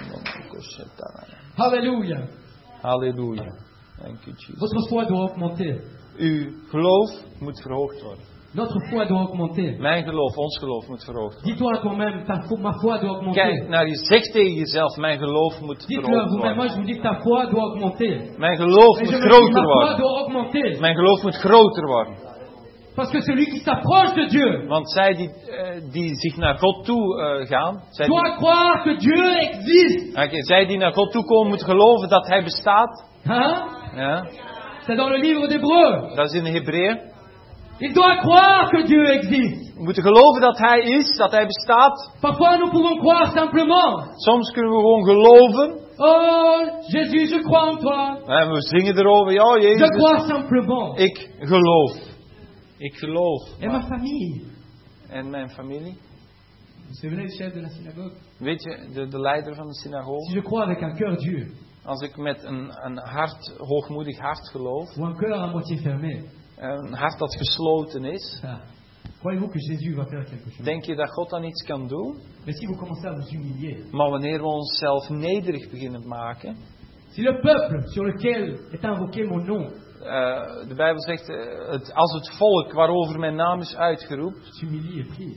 Halleluja. Halleluja. Thank you, Jesus. Votre foi doit augmenter. Uw geloof moet verhoogd worden. Notre foi doit augmenter. Mijn geloof, ons geloof moet verhoogd worden. Dis-toi à toi-même, ma foi doit augmenter. Kijk naar je, zeg tegen jezelf, mijn geloof moet Dites-le à verhoogd vous-même, moi worden. je vous dis que ta foi doit augmenter. Mijn geloof Et je moet me dis, groter ma foi worden. doit augmenter. Mijn geloof moet groter worden. Parce que celui qui s'approche de Dieu Want zij die zich naar God toe gaan, doit croire que Dieu existe. zij die naar God toe komen, moeten geloven dat Hij bestaat. Hein? Ja, C'est dans le livre d'Hébreux. dat is in de Hebreeën. Il doit croire que Dieu existe. We moeten geloven dat Hij is, dat Hij bestaat. Parfois nous pouvons croire simplement. Soms kunnen we gewoon geloven. Oh, Jésus, je crois en toi. En we zingen erover, ja Je Jezus, crois simplement. ik geloof. Ik geloof. Et ma famille. En mijn familie. Vous vous souvenez du chef de la synagogue? Weet je, de leider van de Si synagoge. je crois avec un cœur dur Als ik met een hart, hoogmoedig hart geloof. ou un cœur à moitié fermé, Een hart dat gesloten is. croyez-vous que Jésus va faire quelque chose? Denk je dat God dan iets kan doen? Mais si vous commencez à vous humilier, Maar wanneer we onszelf nederig beginnen te maken. si le peuple sur lequel est invoqué mon nom De Bijbel zegt, als het volk waarover mijn naam is uitgeroepen, s'humilie et prie,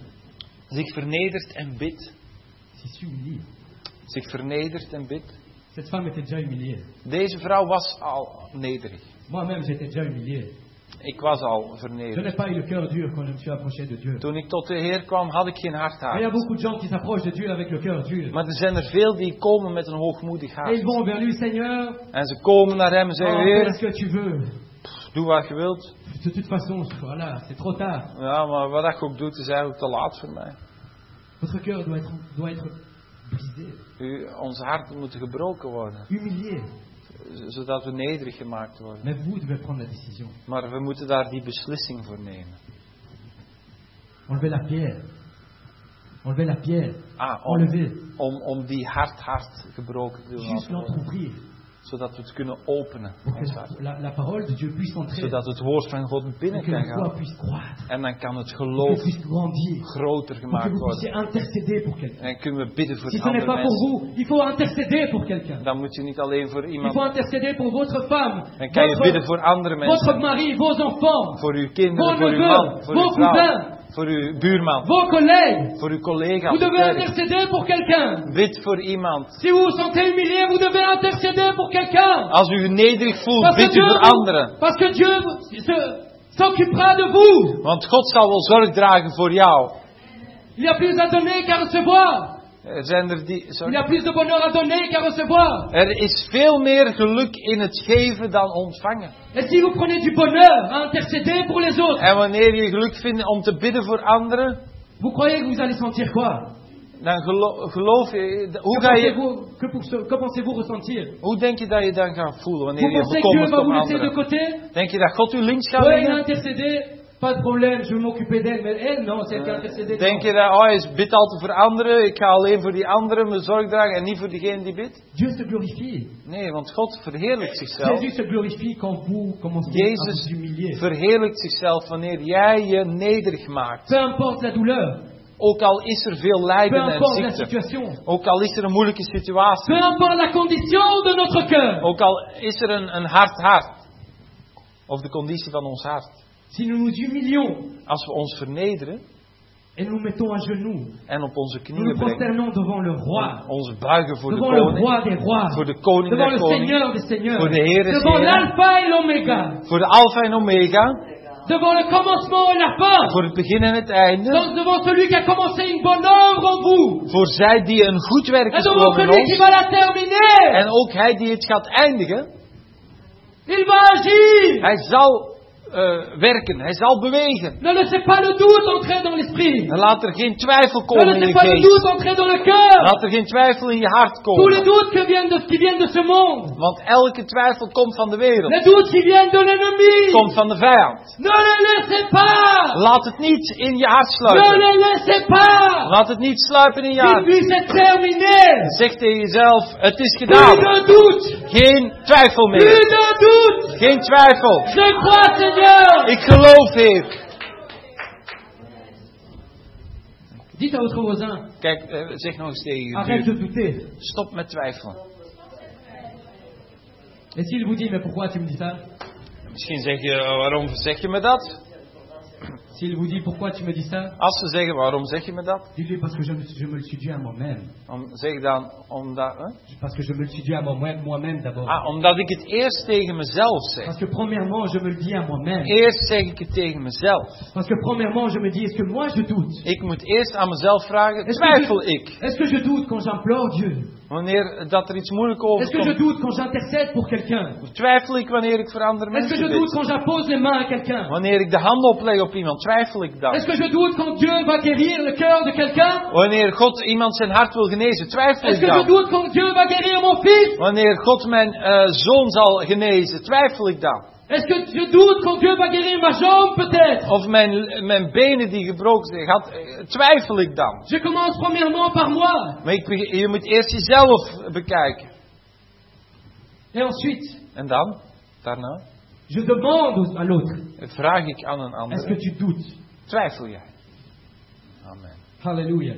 zich vernedert en bidt. s'il s'humilie, Zich vernedert en bidt. Cette femme était déjà humiliée. Deze vrouw was al nederig. Moi-même, j'étais déjà humilié. Ik was al Je n'ai vernederd. pas eu le cœur dur quand je me suis approché de Dieu. Toen ik tot de Heer kwam, had ik geen hard Mais il y a hart. beaucoup de gens qui s'approchent de Dieu avec le cœur dur. Maar er zijn er veel die komen met een hoogmoedig Et hart. ils vont vers lui, Seigneur, En ze komen naar hem en oh, zeggen, fais ce Heer, que tu veux. doe wat je wilt. De toute façon, voilà, c'est trop tard. Ja, maar wat je ook doet, is eigenlijk te laat voor mij. Votre cœur doit être brisé, Onze harten moeten gebroken worden. humilié. Zodat we nederig gemaakt worden. Mais vous devez prendre la décision. Maar we moeten daar die beslissing voor nemen. Enlevez la pierre. Enlevez la pierre. Ah, Enlevez. om die hart gebroken te doen. Juste l'entrouvrir. Zodat we het kunnen openen. Pour Ons que hart. la parole de Dieu puisse entrer. Zodat het woord van God Pour binnen que kan la foi gaan. puisse croître. En dan kan het Pour geloof qu'elle puisse grandir. groter Pour que gemaakt vous puissiez worden. intercéder pour quelqu'un. En kunnen we bidden voor Si ce n'est andere pas pour mensen. vous, il faut intercéder pour quelqu'un. Dan moet je niet alleen voor Il iemand. faut intercéder pour votre femme, Dan kan je bidden voor andere votre mensen. mari, vos enfants, Voor uw kinderen, vos voor uw neveux, man, voor uw vos vrouw. cousins, Voor uw buurman. vos collègues. Voor uw collega. Vous op devez het werk. intercéder pour quelqu'un. Bid voor iemand. Si vous vous sentez humilié, vous devez intercéder pour quelqu'un. Als u u nederig voelt, Parce que bid u voor anderen. Dieu s'occupera de vous. Want God zal wel zorg dragen voor jou. Il y a plus à donner qu'à recevoir. Er zijn er die. Il y Sorry. a plus de bonheur à donner qu'à recevoir. Er is veel meer geluk in het geven dan ontvangen. Et si vous prenez du bonheur à intercéder pour les autres, En wanneer je geluk vindt om te bidden voor anderen, vous croyez que vous allez sentir quoi? dan geloof je. Que pensez-vous ressentir? Hoe denk je dat je dan gaat voelen wanneer Vous je pensez que Dieu bekommert va om vous laisser de anderen? côté? Denk je dat God u links gaat Oui, il a leggen? intercédé, pas de problème, je vais m'occuper d'elle. Mais elle, non, c'est elle qui a intercédé. Denk je dat, hij bidt altijd voor anderen, ik ga alleen voor die anderen mijn zorg dragen en niet voor diegene die bidt? Dieu se glorifie. Nee, want God verheerlijkt zichzelf. Jésus se glorifie quand vous commencez à Jezus vous humilier. verheerlijkt zichzelf wanneer jij je nederig maakt. Peu importe la douleur, Ook al is er veel peu lijden en importe la ziekte. situation, Ook al is er een moeilijke situatie. peu importe la condition de notre cœur. Ook al is er een hard hart. Of de conditie van ons hart. Si nous nous humilions Als we ons vernederen et nous mettons à genoux, en op onze nous knieën nous brengen. prosternons devant le roi, Ons buigen voor de devant le koning. roi des rois, Voor de koning devant der le koningen. Seigneur des seigneurs, Voor de Heer des devant heren. l'alpha et l'oméga, Voor de alfa en omega. devant le commencement et la fin, Voor het begin en het einde. donc devant celui qui a commencé une bonne œuvre en vous, Voor zij die een goed werk et is devant begonnen in celui qui ons. va la terminer. En ook hij die het gaat eindigen. Il va agir. Hij zal werken. Hij zal bewegen. Ne laissez pas le doute entrer dans l'esprit. En laat er geen twijfel Ne komen in laissez je pas le geest. doute entrer dans le cœur. Laat er geen twijfel in je hart Tous les komen. doutes qui viennent de ce monde, Want elke twijfel komt van de wereld. les doutes qui viennent de l'ennemi, Komt van de vijand. ne les laissez pas. Laat het niet in je hart Ne sluipen. les laissez pas. Laat het niet sluipen in je Qu'il hart. puisse être terminé. Zeg tegen jezelf, het is Plus gedaan. de doute. Geen twijfel Plus meer. de doute. Geen twijfel. Je crois, Seigneur. Ik geloof, Heer. Dites à votre voisin, Kijk, zeg nog eens tegen je arrête buur. de douter. Stop met twijfelen. Et s'il vous dit, mais pourquoi tu me dis ça? Misschien zeg je, waarom zeg je me dat? S'il vous dit, pourquoi tu me dis ça? Als ze zeggen, waarom zeg je me dat? Dis-lui parce que je me le suis dit à moi-même. Zeg dan, omdat... Parce que je me le suis dit à moi-même d'abord. Omdat ik het eerst tegen mezelf zeg. Parce que premièrement, je me le dis à moi-même. Eerst zeg ik het tegen mezelf. Parce que premièrement, je me dis, est-ce que moi je doute? Ik moet eerst aan mezelf vragen, Est-ce twijfel ik? Est-ce que je doute quand j'implore Dieu? Wanneer dat er iets moeilijk Est-ce que je overkomt. doute quand j'intercède pour quelqu'un? Twijfel ik wanneer ik voor andere Est-ce que je mensen doute bid. quand j'appose les mains à quelqu'un? Wanneer ik de hand opleg op iemand, twijfel ik dan. Est-ce que je doute quand Dieu va guérir le cœur de quelqu'un? Wanneer God iemand zijn hart wil genezen, twijfel Est-ce ik que je dan. doute quand Dieu va guérir mon fils? Wanneer God mijn zoon zal genezen, twijfel ik dan. Est-ce que je doute quand Dieu va guérir ma jambe peut-être? Of mijn benen die gebroken zijn, twijfel ik dan. Je commence premièrement par moi. Maar je moet eerst jezelf bekijken. Et ensuite, En dan, daarna, je demande à l'autre, vraag ik aan een est-ce que ander, tu doutes? twijfel jij? Amen. Alléluia.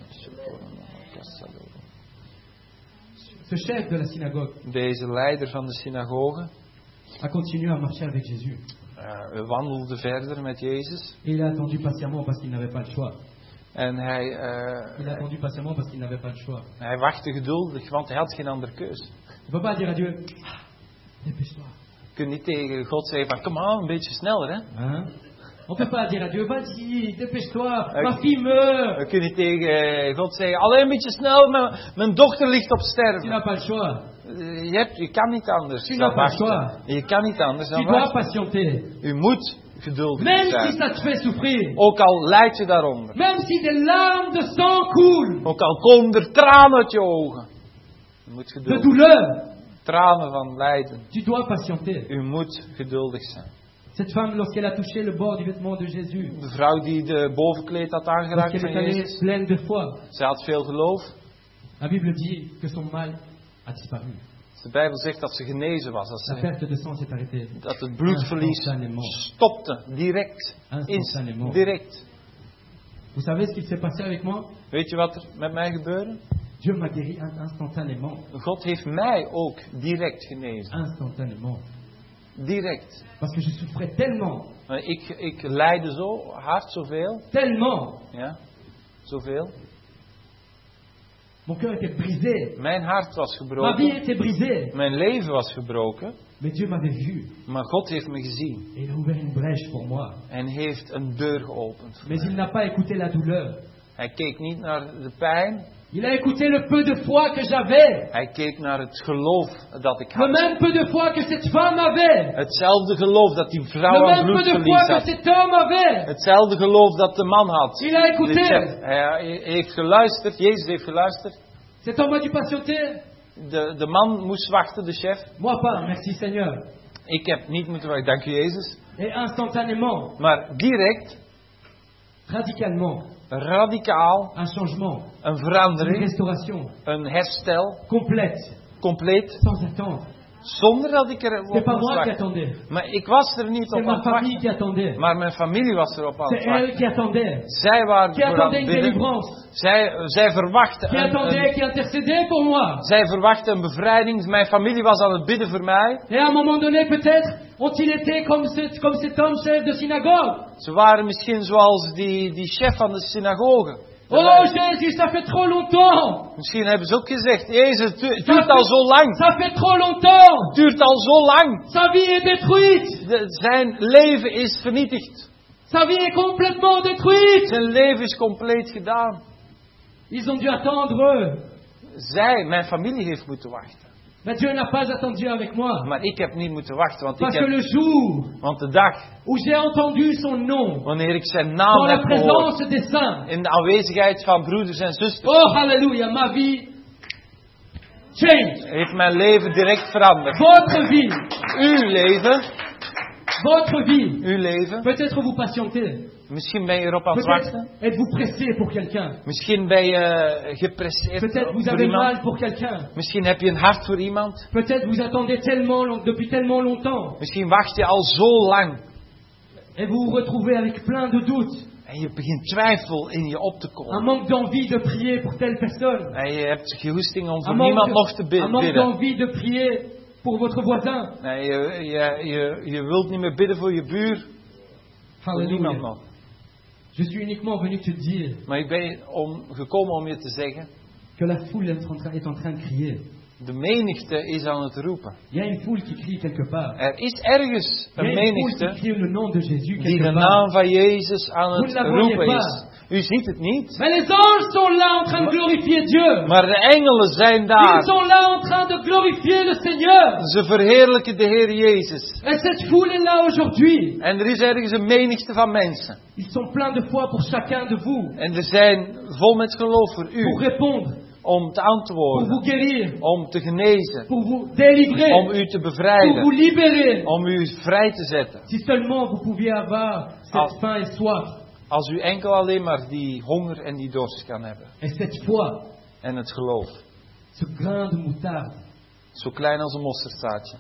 Ce chef de la synagogue Deze leider van de synagoge a continué à marcher avec Jésus. wandelde verder met Jezus. Et il a attendu patiemment parce qu'il n'avait pas le choix. En Il a attendu patiemment parce qu'il n'avait pas le choix. hij wachtte geduldig, want hij had geen andere keus. ne peux pas dire à Dieu, dépêche-toi. Je kunt niet tegen God zeggen van, kom aan, een beetje sneller, hè. Hein? On ne peut pas dire à Dieu, vas-y, dépêche-toi, ma fille meurt. Je kunt niet tegen God zeggen, alleen een beetje snel, mijn dochter ligt op Tu sterven. n'as pas le choix. Je kan niet anders Tu dan n'as pas le wachten. Je kan niet anders Tu dan dois wachten. patienter. U moet geduldig Même si zijn. ça te fait souffrir. Ook al lijdt je daaronder. Même si des larmes de sang coulent. Ook al komen er tranen uit je ogen. U moet De geduldig. douleur. Tranen van lijden. Tu dois patienter. U moet geduldig zijn. Cette femme, lorsqu'elle a touché le bord du vêtement de Jésus, De vrouw die de bovenkleed had aangeraakt lorsqu'elle van est allée Jezus. pleine de foi, Zij had veel geloof. la Bible dit que son mal a disparu. De Bijbel zegt dat ze genezen was. La perte de sang s'est arrêtée. Dat het bloedverlies Instantanément. stopte. Direct. Instantanément. Direct. Vous savez ce qui s'est passé avec moi? Weet je wat er met mij gebeurde? Dieu m'a guéri instantanément. God heeft mij ook direct genezen. Instantanément. Direct. Parce que je souffrais tellement. Maar ik lijde zo hard, zoveel. Tellement. Ja, zoveel. Mon cœur était brisé. Mijn hart was Ma vie gebroken. était brisée. Mijn leven was gebroken. Mais Dieu m'avait vu. Maar God heeft me gezien. Et il a ouvert une brèche pour moi. En heeft een deur geopend. voor Mais mij. il n'a pas écouté la douleur. Hij keek niet naar de pijn. Il a écouté le peu de foi que j'avais. Hij keek naar het geloof dat ik Le had. même peu de foi que cette femme avait. Hetzelfde geloof dat die Le vrouw aan même peu de foi bloedverlies que had. cet homme avait. Hetzelfde geloof dat de man had. Il a écouté. De chef. Hij heeft geluisterd. Jezus heeft geluisterd. Cet homme a dû patienter. De man moest wachten, de chef. Moi pas, merci Seigneur. Ik heb niet moeten wachten, dank u Jezus. Et instantanément, Maar direct, radicalement, radicaal, un changement, een une verandering, restauration een herstel, complète, compleet, sans attendre. zonder dat ik er C'est op pas moest moi qui wachten. attendais. Maar ik was er niet C'est op aan ma het famille wachten. qui attendait. Maar mijn familie was erop aan C'est het elle wachten. qui attendait. Zij waren Qui voor aan attendait het une bidden. délivrance. Zij verwachten Qui attendait, qui intercédait pour moi. zij verwachten een bevrijding. Mijn familie was aan het bidden voor mij. Et à un moment donné, peut-être, ont-ils été comme cet homme chef de synagogue. Ze waren misschien zoals die chef van de synagoge. Oh Jésus, ça fait trop longtemps. Misschien hebben ze ook gezegd, Jezus, het duurt al zo lang. Ça fait trop longtemps. Het duurt al zo lang. Sa vie est détruite. Zijn leven is vernietigd. Sa vie est complètement détruite. Zijn leven is compleet gedaan. Ils ont dû attendre. Mijn familie heeft moeten wachten. Mais Dieu n'a pas attendu avec moi. Maar ik heb niet moeten wachten, Parce que le jour want de dag où j'ai entendu son nom wanneer ik zijn dans naam la heb gehoord, présence des saints, in de aanwezigheid van broeders en zusters, oh Alléluia, ma vie change. heeft mijn leven direct veranderd. Votre vie, Uw leven, votre vie. uw leven, Peut-être vous patientez. misschien ben je erop aan het Peut-être wachten. êtes-vous pressé pour quelqu'un. Misschien ben je gepresseerd Peut-être vous voor avez iemand. mal pour quelqu'un. Misschien heb je een hart voor iemand. Peut-être vous attendez depuis tellement longtemps. Misschien wacht je al zo lang. Et vous vous retrouvez avec plein de doutes. En je begint twijfel in je op te Un komen. manque d'envie de prier pour telle personne. En je hebt gehoesting om Un voor niemand nog te manque bidden. d'envie de prier pour votre voisin. Nee, je wilt niet meer bidden voor je buur. Voor niemand Alléluia. nog. Je suis uniquement venu te dire Maar ik ben gekomen om je te zeggen. que la foule est en train de crier. De menigte is aan het roepen. Il y a une foule qui crie quelque part. Er is ergens Il y een a une foule qui menigte crie le nom de Jésus die quelque de part. naam van Jezus aan Vous het ne la voyez roepen pas. is. U ziet het niet. Mais les anges sont là en train de glorifier Dieu. Maar de engelen zijn Ils daar. sont là en train de glorifier le Seigneur. Ze verheerlijken de Heer Jezus. Et cette foule est là aujourd'hui. En er is ergens een menigte van mensen. Ils sont pleins de foi pour chacun de vous. En er zijn vol met geloof voor Pour u. répondre. Om te Pour antwoorden. vous guérir. Om te genezen. Pour vous délivrer. Om u te Pour vous bevrijden. libérer. Om u vrij te zetten. Si seulement vous pouviez avoir cette faim et soif. Als u enkel alleen maar die honger en die dorst kan hebben. Et cette foi. En het geloof. Ce grain de moutarde. Zo klein als een mosterdzaadje.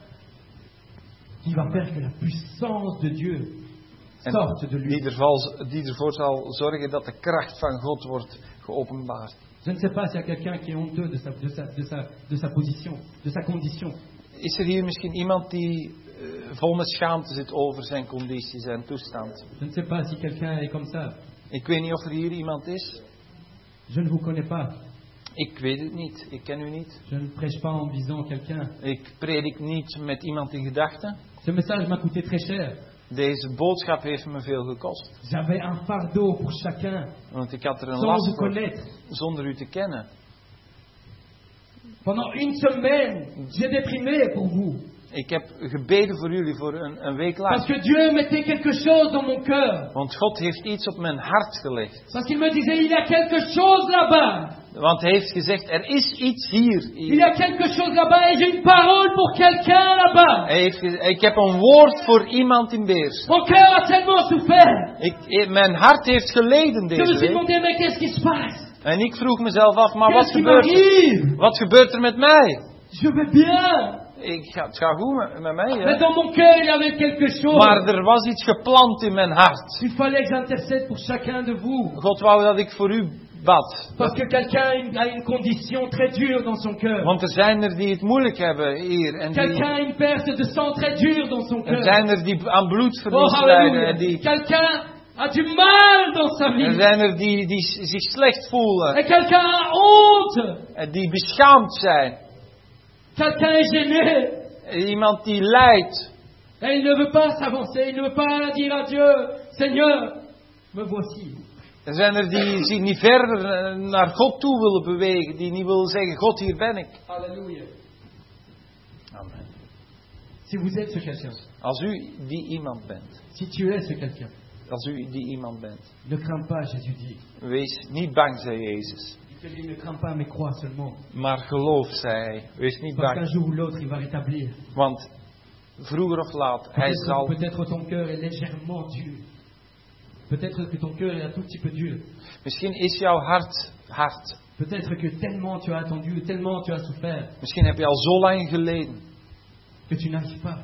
Qui va faire que la puissance de Dieu En sorte de lui. die ervoor zal zorgen dat de kracht van God wordt geopenbaard. Je ne sais pas s'il y a quelqu'un qui est honteux de sa position, de sa condition. Is er hier misschien iemand die vol met schaamte zit over zijn conditie, zijn toestand? Je ne sais pas si quelqu'un est comme ça. Ik weet niet of er hier iemand is. Je ne vous connais pas. Ik weet het niet. Ik ken u niet. Je ne prêche pas en visant quelqu'un. Ik predik niet met iemand in gedachten. Ce message m'a coûté très cher. Deze boodschap heeft me veel gekost. J'avais un fardeau pour chacun, Want ik had er een sans last vous voor, connaître. zonder u te kennen. Pendant une semaine, j'ai déprimé pour vous. Ik heb gebeden voor jullie voor een week Parce lang. que Dieu mettait quelque chose dans mon cœur. Want God heeft iets op mijn hart gelegd. Parce qu'il me disait, il y a quelque chose là-bas. Want hij heeft gezegd, er is iets hier. Il y a quelque chose là-bas et j'ai une parole pour quelqu'un là-bas. Hij heeft gezegd, ik heb een woord voor iemand in Beersen. Mon cœur a tellement souffert. Mijn hart heeft geleden Je me deze suis week. demandé, mais qu'est-ce qui se passe? En ik vroeg mezelf af, maar wat Qu'est-ce qui gebeurt er? m'arrive? Wat gebeurt er met mij? Je vais bien. Het gaat goed met mij, Mais hè? dans mon cœur, il y avait quelque chose. Maar er was iets geplant in mijn hart. Il fallait que j'intercède pour chacun de vous. God wou dat ik voor u bad. Parce que quelqu'un a une condition très dure dans son cœur. Want er zijn er die het moeilijk hebben hier. En Quelqu'un a une perte de sang très dure dans son er cœur. zijn er die aan Oh, bloedverlies lijden. halleluja. Quelqu'un a du mal dans sa Er vie. zijn er die zich slecht voelen. Et quelqu'un a honte. En die beschaamd zijn. Quelqu'un est gêné. Iemand die lijdt. Et il ne veut pas s'avancer. Il ne veut pas dire à Dieu, Seigneur, me voici. Er zijn er die zich niet verder naar God toe willen bewegen. Die niet willen zeggen, God, hier ben ik. Alléluia. Amen. Si vous êtes ce quelqu'un, Als u die iemand bent. si tu es ce quelqu'un, Als u die iemand bent. ne crains pas, Jésus dit. Wees niet bang, zei Jezus. Il te dit, ne crains pas, mais crois seulement. Maar geloof, zei hij. Wees niet Parce qu'un bang. jour ou l'autre, il va rétablir. Want vroeger of laat, hij zal... Peut-être ton cœur est légèrement dur. Peut-être que ton cœur est un tout petit peu dur. Misschien is jouw hart hard. Peut-être que tellement tu as attendu, tellement tu as souffert, Misschien heb je al zo lang geleden que tu n'arrives pas.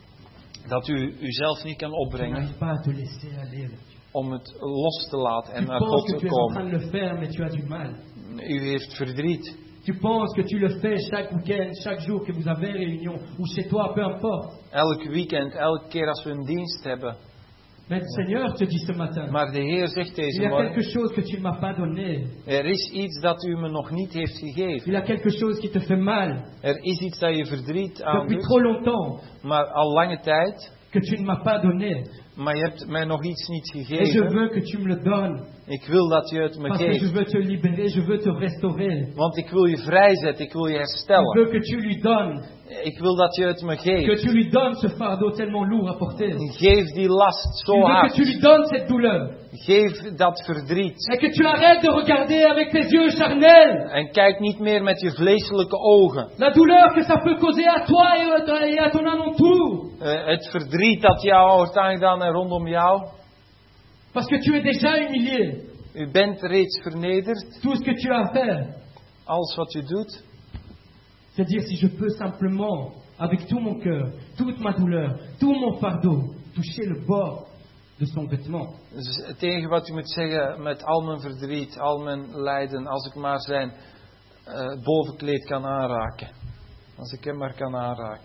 dat u uzelf niet kan Tu opbrengen n'arrives pas à te laisser aller. om het los te laten en Tu naar penses God que te tu es en train komen. de le faire, mais tu as du mal. U heeft verdriet. Tu penses que tu le fais chaque week-end, chaque jour que vous avez réunion, ou chez toi, peu importe. Elk weekend, elke keer als we een dienst hebben. Mais le Seigneur te dit ce matin, Maar de Heer zegt il deze y a quelque morgen, chose que tu ne m'as pas donné. er is iets dat u me nog niet heeft gegeven. Il y a quelque chose qui te fait mal Er is iets dat je verdriet depuis aandoet, trop longtemps maar al lange tijd. que tu ne m'as pas donné. Maar je hebt mij nog iets niet Et je gegeven. veux que tu me le donnes. Ik wil dat je het me Parce que je geeft. veux te libérer, je veux te restaurer. Want ik wil je vrijzetten, ik wil je Je herstellen. veux que tu lui donnes, Ik wil dat je het me que geeft. tu lui donnes ce fardeau tellement lourd à porter. Geef die last Je zo veux que hard. tu lui donnes cette douleur. Geef dat verdriet. Et que tu arrêtes de regarder avec tes yeux charnels En kijk niet meer met je vleeselijke ogen. la douleur que ça peut causer à toi et à ton alentour. Het verdriet dat jou wordt aangedaan en rondom jou. Parce que tu es déjà humilié. U bent reeds vernederd. Tout ce que tu as à faire, Alles wat u doet. c'est dire si je peux simplement, avec tout mon cœur, toute ma douleur, tout mon fardeau, toucher le bord de son vêtement. Dus het enige wat u moet zeggen met al mijn verdriet, al mijn lijden, als ik maar zijn bovenkleed kan aanraken. Als ik hem maar kan aanraken.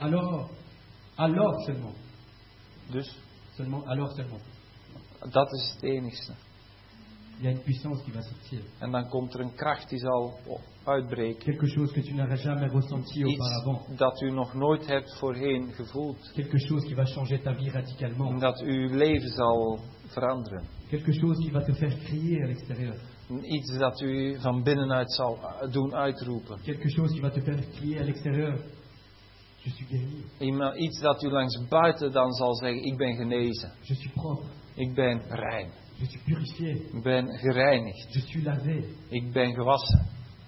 Alors seulement. Dus Alors seulement. dat is het enigste. Il y a une puissance qui va sortir. En dan komt er een kracht die zal uitbreken. Quelque chose que tu n'aurais jamais ressenti auparavant. Iets dat u nog nooit hebt voorheen gevoeld. Quelque chose qui va changer ta vie radicalement. Dat uw leven zal veranderen. Quelque chose qui va te faire crier à l'extérieur. Iets dat u van binnenuit zal doen uitroepen. Quelque chose qui va te faire crier à l'extérieur. Je suis guéri. Iets dat u langs buiten dan zal zeggen, ik ben genezen. Je suis propre. Ik ben rein. Je suis purifié. Ik ben gereinigd. Je suis lavé. Ik ben gewassen.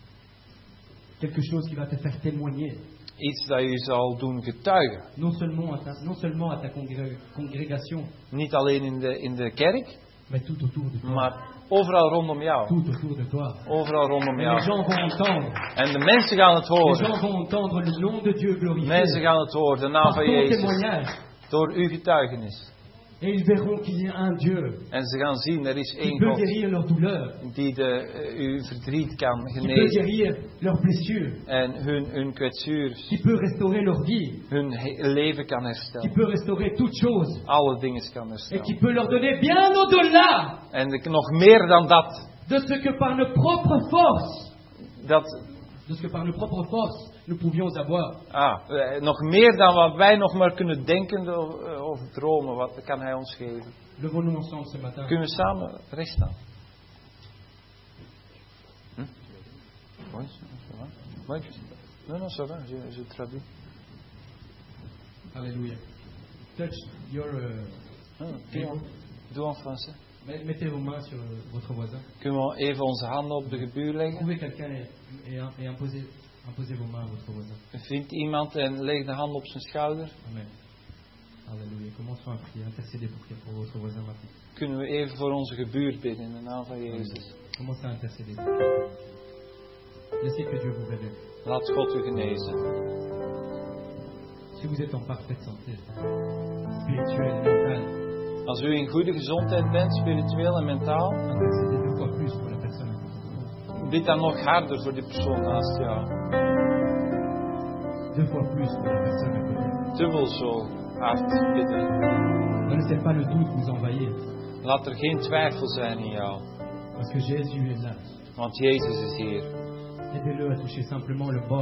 Quelque chose qui va te faire témoigner. Iets dat u zal doen getuigen. Non seulement à ta congrégation, Niet alleen in de kerk, mais tout autour de toi. maar overal rondom jou. Tout autour de toi. Overal rondom Et les jou. gens vont entendre. En de mensen gaan het Les horen. gens vont entendre le nom de Dieu glorifié. Mensen gaan het horen, de naam Par van ton Jezus. témoignage. Door uw getuigenis. Et ils verront qu'il y a un Dieu En ze gaan zien, er is qui één peut God guérir leur douleur, die uw verdriet kan qui peut genezen. guérir leurs blessures, En hun kwetsuur, qui peut restaurer leur vie, hun leven kan qui herstellen. peut restaurer toutes choses Alle dingen kan et herstellen. qui peut leur donner bien au-delà En nog meer dan dat. de ce que par nos propres forces de ce que par nos propres forces nous pouvions avoir. Nog meer dan wat wij nog maar kunnen denken of dromen, wat kan Hij ons geven. Levons-nous ensemble ce matin. Kunnen we samen recht staan? Oui, non, ça va, je traduis. Alléluia. Touch your... Doe en français. Mettez vos mains sur votre voisin. Kunnen we even onze handen op de gebuur leggen? Trouvez quelqu'un et imposez vos mains à votre voisin. Vindt iemand en leg de hand op zijn schouder. Amen. Alléluia. Commençons à prier, intercéder pour votre voisin maintenant. Kunnen we even voor onze gebuur bidden in de naam van Jezus. Commencez à intercéder. Laissez que Dieu vous révèle. Laat God u genezen. Si vous êtes en parfaite santé, spirituelle, mentale, als u in goede gezondheid bent, spiritueel en mentaal, intercédez 2 fois plus pour la personne à côté. bid dan nog harder voor die persoon naast jou. 2 fois plus pour la personne à côté. Dubbel zo hard bidden. Ne laissez pas le doute vous envahir. Laat er geen twijfel zijn in jou. Parce que Jésus est là. Want Jezus is hier. Aidez-le à toucher simplement le bord